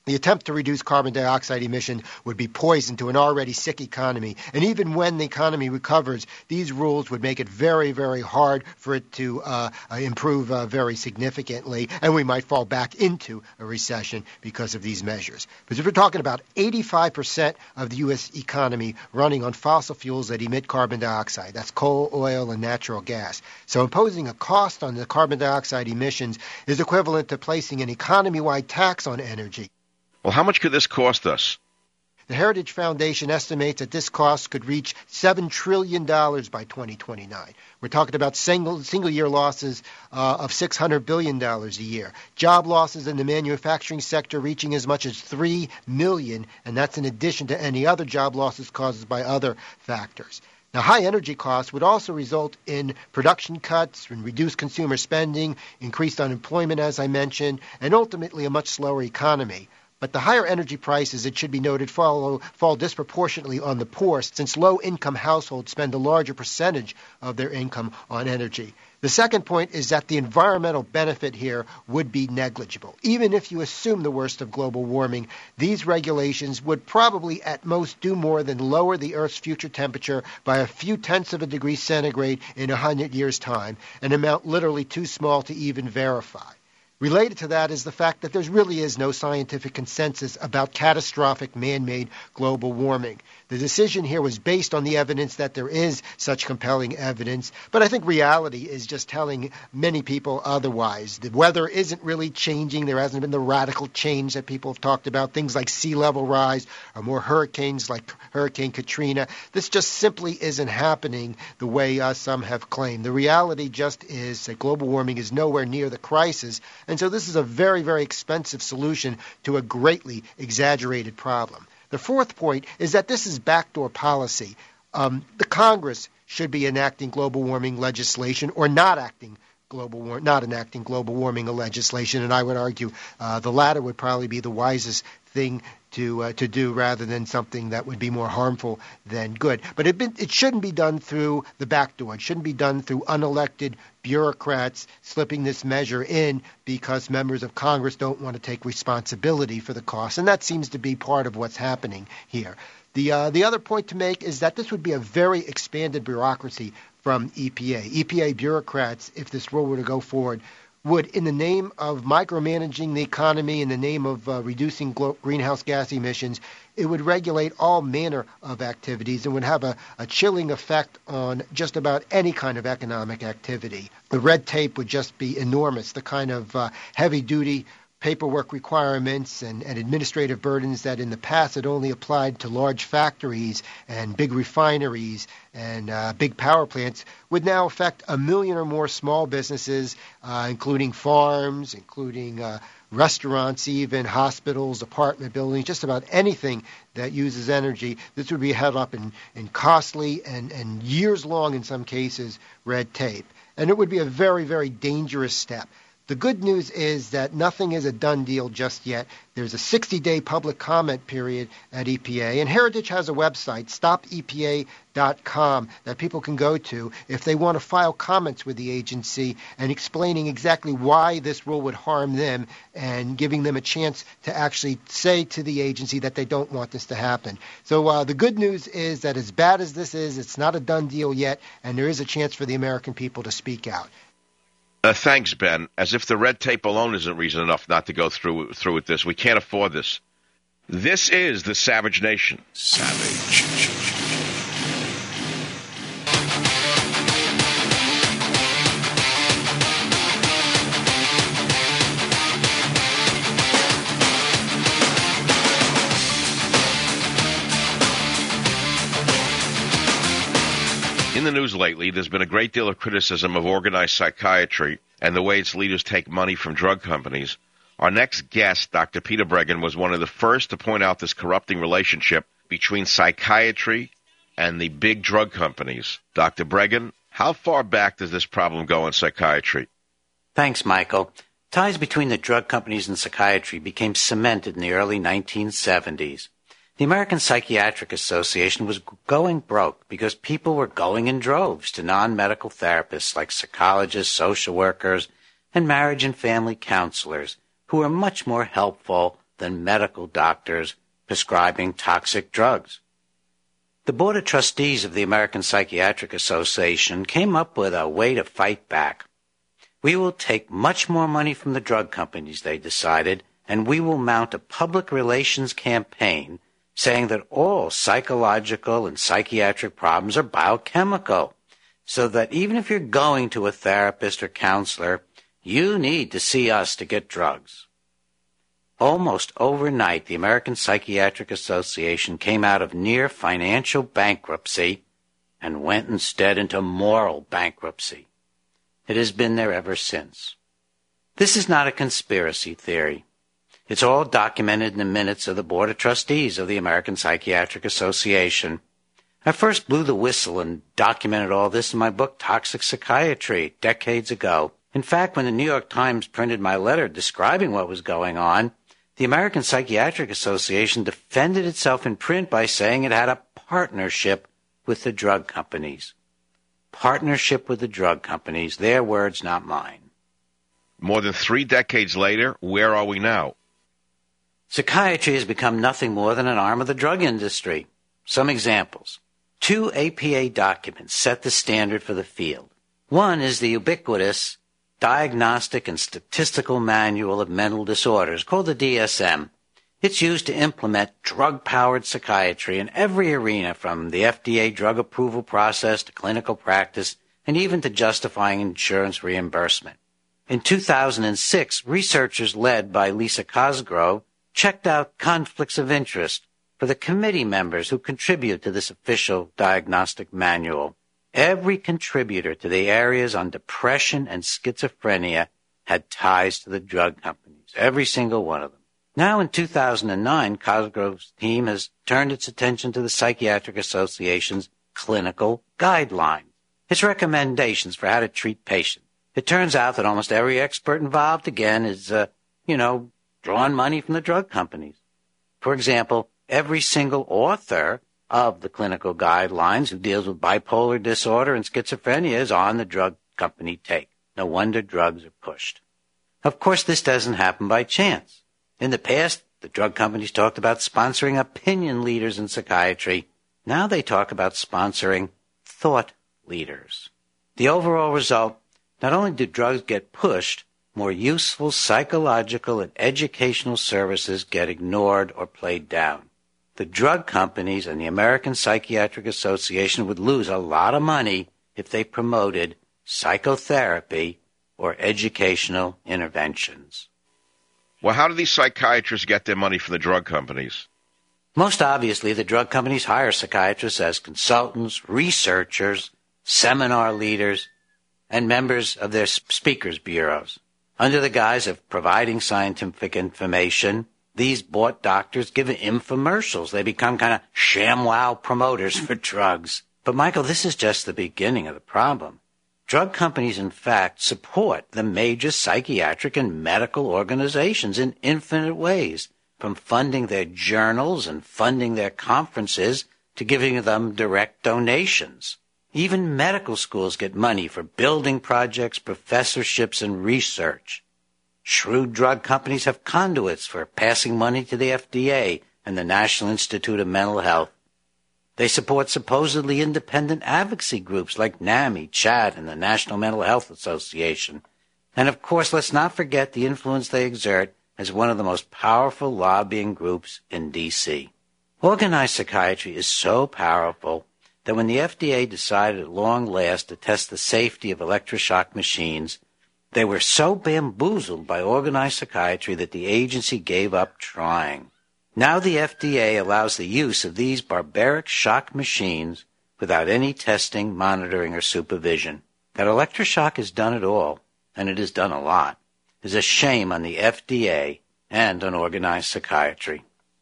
The attempt to reduce carbon dioxide emission would be poison to an already sick economy. And even when the economy recovers, these rules would make it very, very hard for it to improve very significantly, and we might fall back into a recession because of these measures. Because if we're talking about 85% of the U.S. economy running on fossil fuels that emit carbon dioxide, that's coal, oil, and natural gas. So imposing a cost on the carbon dioxide emissions is equivalent to placing an economy-wide tax on energy. Well, how much could this cost us? The Heritage Foundation estimates that this cost could reach $7 trillion by 2029. We're talking about single-year losses of $600 billion a year. Job losses in the manufacturing sector reaching as much as 3 million, and that's in addition to any other job losses caused by other factors. Now, high energy costs would also result in production cuts, and reduced consumer spending, increased unemployment, as I mentioned, and ultimately a much slower economy. But the higher energy prices, it should be noted, fall disproportionately on the poor, since low-income households spend a larger percentage of their income on energy. The second point is that the environmental benefit here would be negligible. Even if you assume the worst of global warming, these regulations would probably at most do more than lower the Earth's future temperature by a few tenths of a degree centigrade in 100 years' time, an amount literally too small to even verify. Related to that is the fact that there really is no scientific consensus about catastrophic man-made global warming. The decision here was based on the evidence that there is such compelling evidence, but I think reality is just telling many people otherwise. The weather isn't really changing. There hasn't been the radical change that people have talked about, things like sea level rise or more hurricanes like Hurricane Katrina. This just simply isn't happening the way some have claimed. The reality just is that global warming is nowhere near the crisis, and so this is a very, very expensive solution to a greatly exaggerated problem. The fourth point is that this is backdoor policy. The Congress should be enacting global warming legislation or not enacting global warming legislation, and I would argue the latter would probably be the wisest thing to do rather than something that would be more harmful than good. But it shouldn't be done through the back door. It shouldn't be done through unelected bureaucrats slipping this measure in because members of Congress don't want to take responsibility for the cost. And that seems to be part of what's happening here. The other point to make is that this would be a very expanded bureaucracy from EPA. EPA bureaucrats, if this rule were to go forward, would, in the name of micromanaging the economy, in the name of reducing greenhouse gas emissions, it would regulate all manner of activities and would have a chilling effect on just about any kind of economic activity. The red tape would just be enormous, the kind of heavy-duty paperwork requirements and administrative burdens that in the past had only applied to large factories and big refineries and big power plants would now affect 1 million or more small businesses, including farms, including restaurants, even hospitals, apartment buildings, just about anything that uses energy. This would be held up in costly and years-long, in some cases, red tape. And it would be a very, very dangerous step. The good news is that nothing is a done deal just yet. There's a 60-day public comment period at EPA, and Heritage has a website, stopepa.com, that people can go to if they want to file comments with the agency and explaining exactly why this rule would harm them and giving them a chance to actually say to the agency that they don't want this to happen. So the good news is that as bad as this is, it's not a done deal yet, and there is a chance for the American people to speak out. Thanks, Ben. As if the red tape alone isn't reason enough not to go through with this. We can't afford this. This is the Savage Nation. Savage. In the news lately, there's been a great deal of criticism of organized psychiatry and the way its leaders take money from drug companies. Our next guest, Dr. Peter Breggin, was one of the first to point out this corrupting relationship between psychiatry and the big drug companies. Dr. Breggin, how far back does this problem go in psychiatry? Thanks, Michael. Ties between the drug companies and psychiatry became cemented in the early 1970s. The American Psychiatric Association was going broke because people were going in droves to non-medical therapists like psychologists, social workers, and marriage and family counselors who were much more helpful than medical doctors prescribing toxic drugs. The Board of Trustees of the American Psychiatric Association came up with a way to fight back. We will take much more money from the drug companies, they decided, and we will mount a public relations campaign saying that all psychological and psychiatric problems are biochemical, so that even if you're going to a therapist or counselor, you need to see us to get drugs. Almost overnight, the American Psychiatric Association came out of near financial bankruptcy and went instead into moral bankruptcy. It has been there ever since. This is not a conspiracy theory. It's all documented in the minutes of the Board of Trustees of the American Psychiatric Association. I first blew the whistle and documented all this in my book, Toxic Psychiatry, decades ago. In fact, when the New York Times printed my letter describing what was going on, the American Psychiatric Association defended itself in print by saying it had a partnership with the drug companies. Partnership with the drug companies, their words, not mine. More than 3 decades later, where are we now? Psychiatry has become nothing more than an arm of the drug industry. Some examples. 2 APA documents set the standard for the field. One is the ubiquitous Diagnostic and Statistical Manual of Mental Disorders, called the DSM. It's used to implement drug-powered psychiatry in every arena, from the FDA drug approval process to clinical practice, and even to justifying insurance reimbursement. In 2006, researchers led by Lisa Cosgrove checked out conflicts of interest for the committee members who contribute to this official diagnostic manual. Every contributor to the areas on depression and schizophrenia had ties to the drug companies, every single one of them. Now in 2009, Cosgrove's team has turned its attention to the Psychiatric Association's clinical guidelines, its recommendations for how to treat patients. It turns out that almost every expert involved, again, is, drawing money from the drug companies. For example, every single author of the clinical guidelines who deals with bipolar disorder and schizophrenia is on the drug company take. No wonder drugs are pushed. Of course, this doesn't happen by chance. In the past, the drug companies talked about sponsoring opinion leaders in psychiatry. Now they talk about sponsoring thought leaders. The overall result, not only do drugs get pushed, more useful psychological and educational services get ignored or played down. The drug companies and the American Psychiatric Association would lose a lot of money if they promoted psychotherapy or educational interventions. Well, how do these psychiatrists get their money from the drug companies? Most obviously, the drug companies hire psychiatrists as consultants, researchers, seminar leaders, and members of their speakers bureaus. Under the guise of providing scientific information, these bought doctors give infomercials. They become kind of ShamWow promoters for drugs. But, Michael, this is just the beginning of the problem. Drug companies, in fact, support the major psychiatric and medical organizations in infinite ways, from funding their journals and funding their conferences to giving them direct donations. Even medical schools get money for building projects, professorships, and research. Shrewd drug companies have conduits for passing money to the FDA and the National Institute of Mental Health. They support supposedly independent advocacy groups like NAMI, CHAD, and the National Mental Health Association. And of course, let's not forget the influence they exert as one of the most powerful lobbying groups in D.C. Organized psychiatry is so powerful that when the FDA decided at long last to test the safety of electroshock machines, they were so bamboozled by organized psychiatry that the agency gave up trying. Now the FDA allows the use of these barbaric shock machines without any testing, monitoring, or supervision. That electroshock is done at all, and it is done a lot, is a shame on the FDA and on organized psychiatry.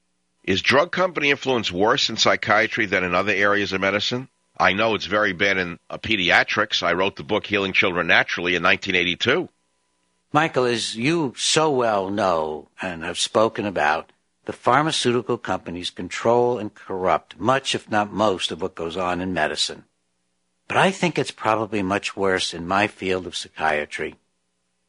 Is drug company influence worse in psychiatry than in other areas of medicine? I know it's very bad in pediatrics. I wrote the book Healing Children Naturally in 1982. Michael, as you so well know and have spoken about, the pharmaceutical companies control and corrupt much, if not most, of what goes on in medicine. But I think it's probably much worse in my field of psychiatry.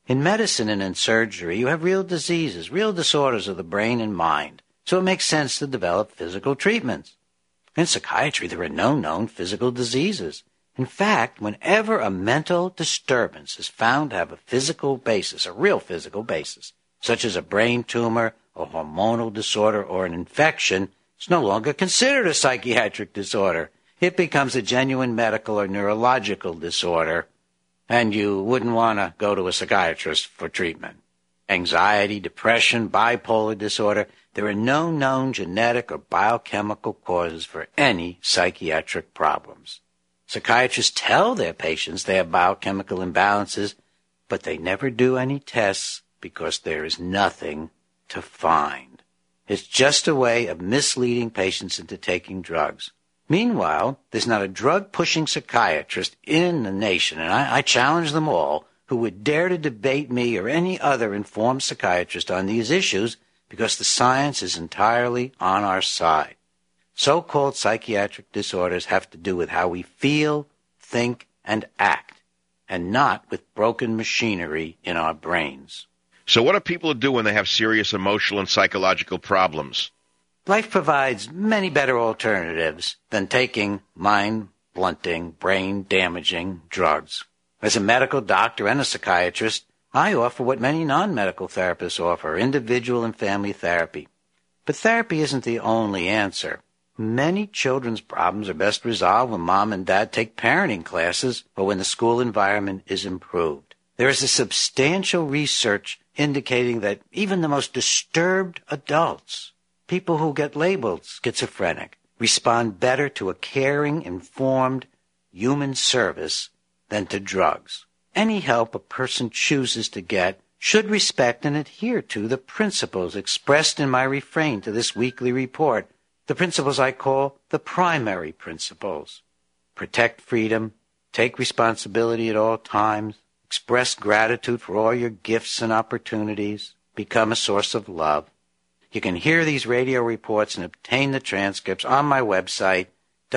In medicine and in surgery, you have real diseases, real disorders of the brain and mind, so it makes sense to develop physical treatments. In psychiatry, there are no known physical diseases. In fact, whenever a mental disturbance is found to have a physical basis, a real physical basis, such as a brain tumor, a hormonal disorder, or an infection, it's no longer considered a psychiatric disorder. It becomes a genuine medical or neurological disorder, and you wouldn't want to go to a psychiatrist for treatment. Anxiety, depression, bipolar disorder, there are no known genetic or biochemical causes for any psychiatric problems. Psychiatrists tell their patients they have biochemical imbalances, but they never do any tests because there is nothing to find. It's just a way of misleading patients into taking drugs. Meanwhile, there's not a drug-pushing psychiatrist in the nation, and I challenge them all, who would dare to debate me or any other informed psychiatrist on these issues because the science is entirely on our side. So-called psychiatric disorders have to do with how we feel, think, and act, and not with broken machinery in our brains. So what do people do when they have serious emotional and psychological problems? Life provides many better alternatives than taking mind-blunting, brain-damaging drugs. As a medical doctor and a psychiatrist, I offer what many non-medical therapists offer, individual and family therapy. But therapy isn't the only answer. Many children's problems are best resolved when mom and dad take parenting classes or when the school environment is improved. There is a substantial research indicating that even the most disturbed adults, people who get labeled schizophrenic, respond better to a caring, informed human service than to drugs. Any help a person chooses to get should respect and adhere to the principles expressed in my refrain to this weekly report, the principles I call the primary principles. Protect freedom, take responsibility at all times, express gratitude for all your gifts and opportunities, become a source of love. You can hear these radio reports and obtain the transcripts on my website,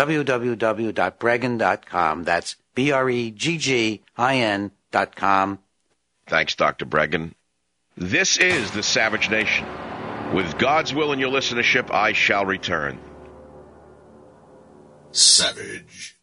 www.breggin.com. That's BREGGIN.com. Thanks, Dr. Breggin. This is the Savage Nation. With God's will in your listenership, I shall return. Savage.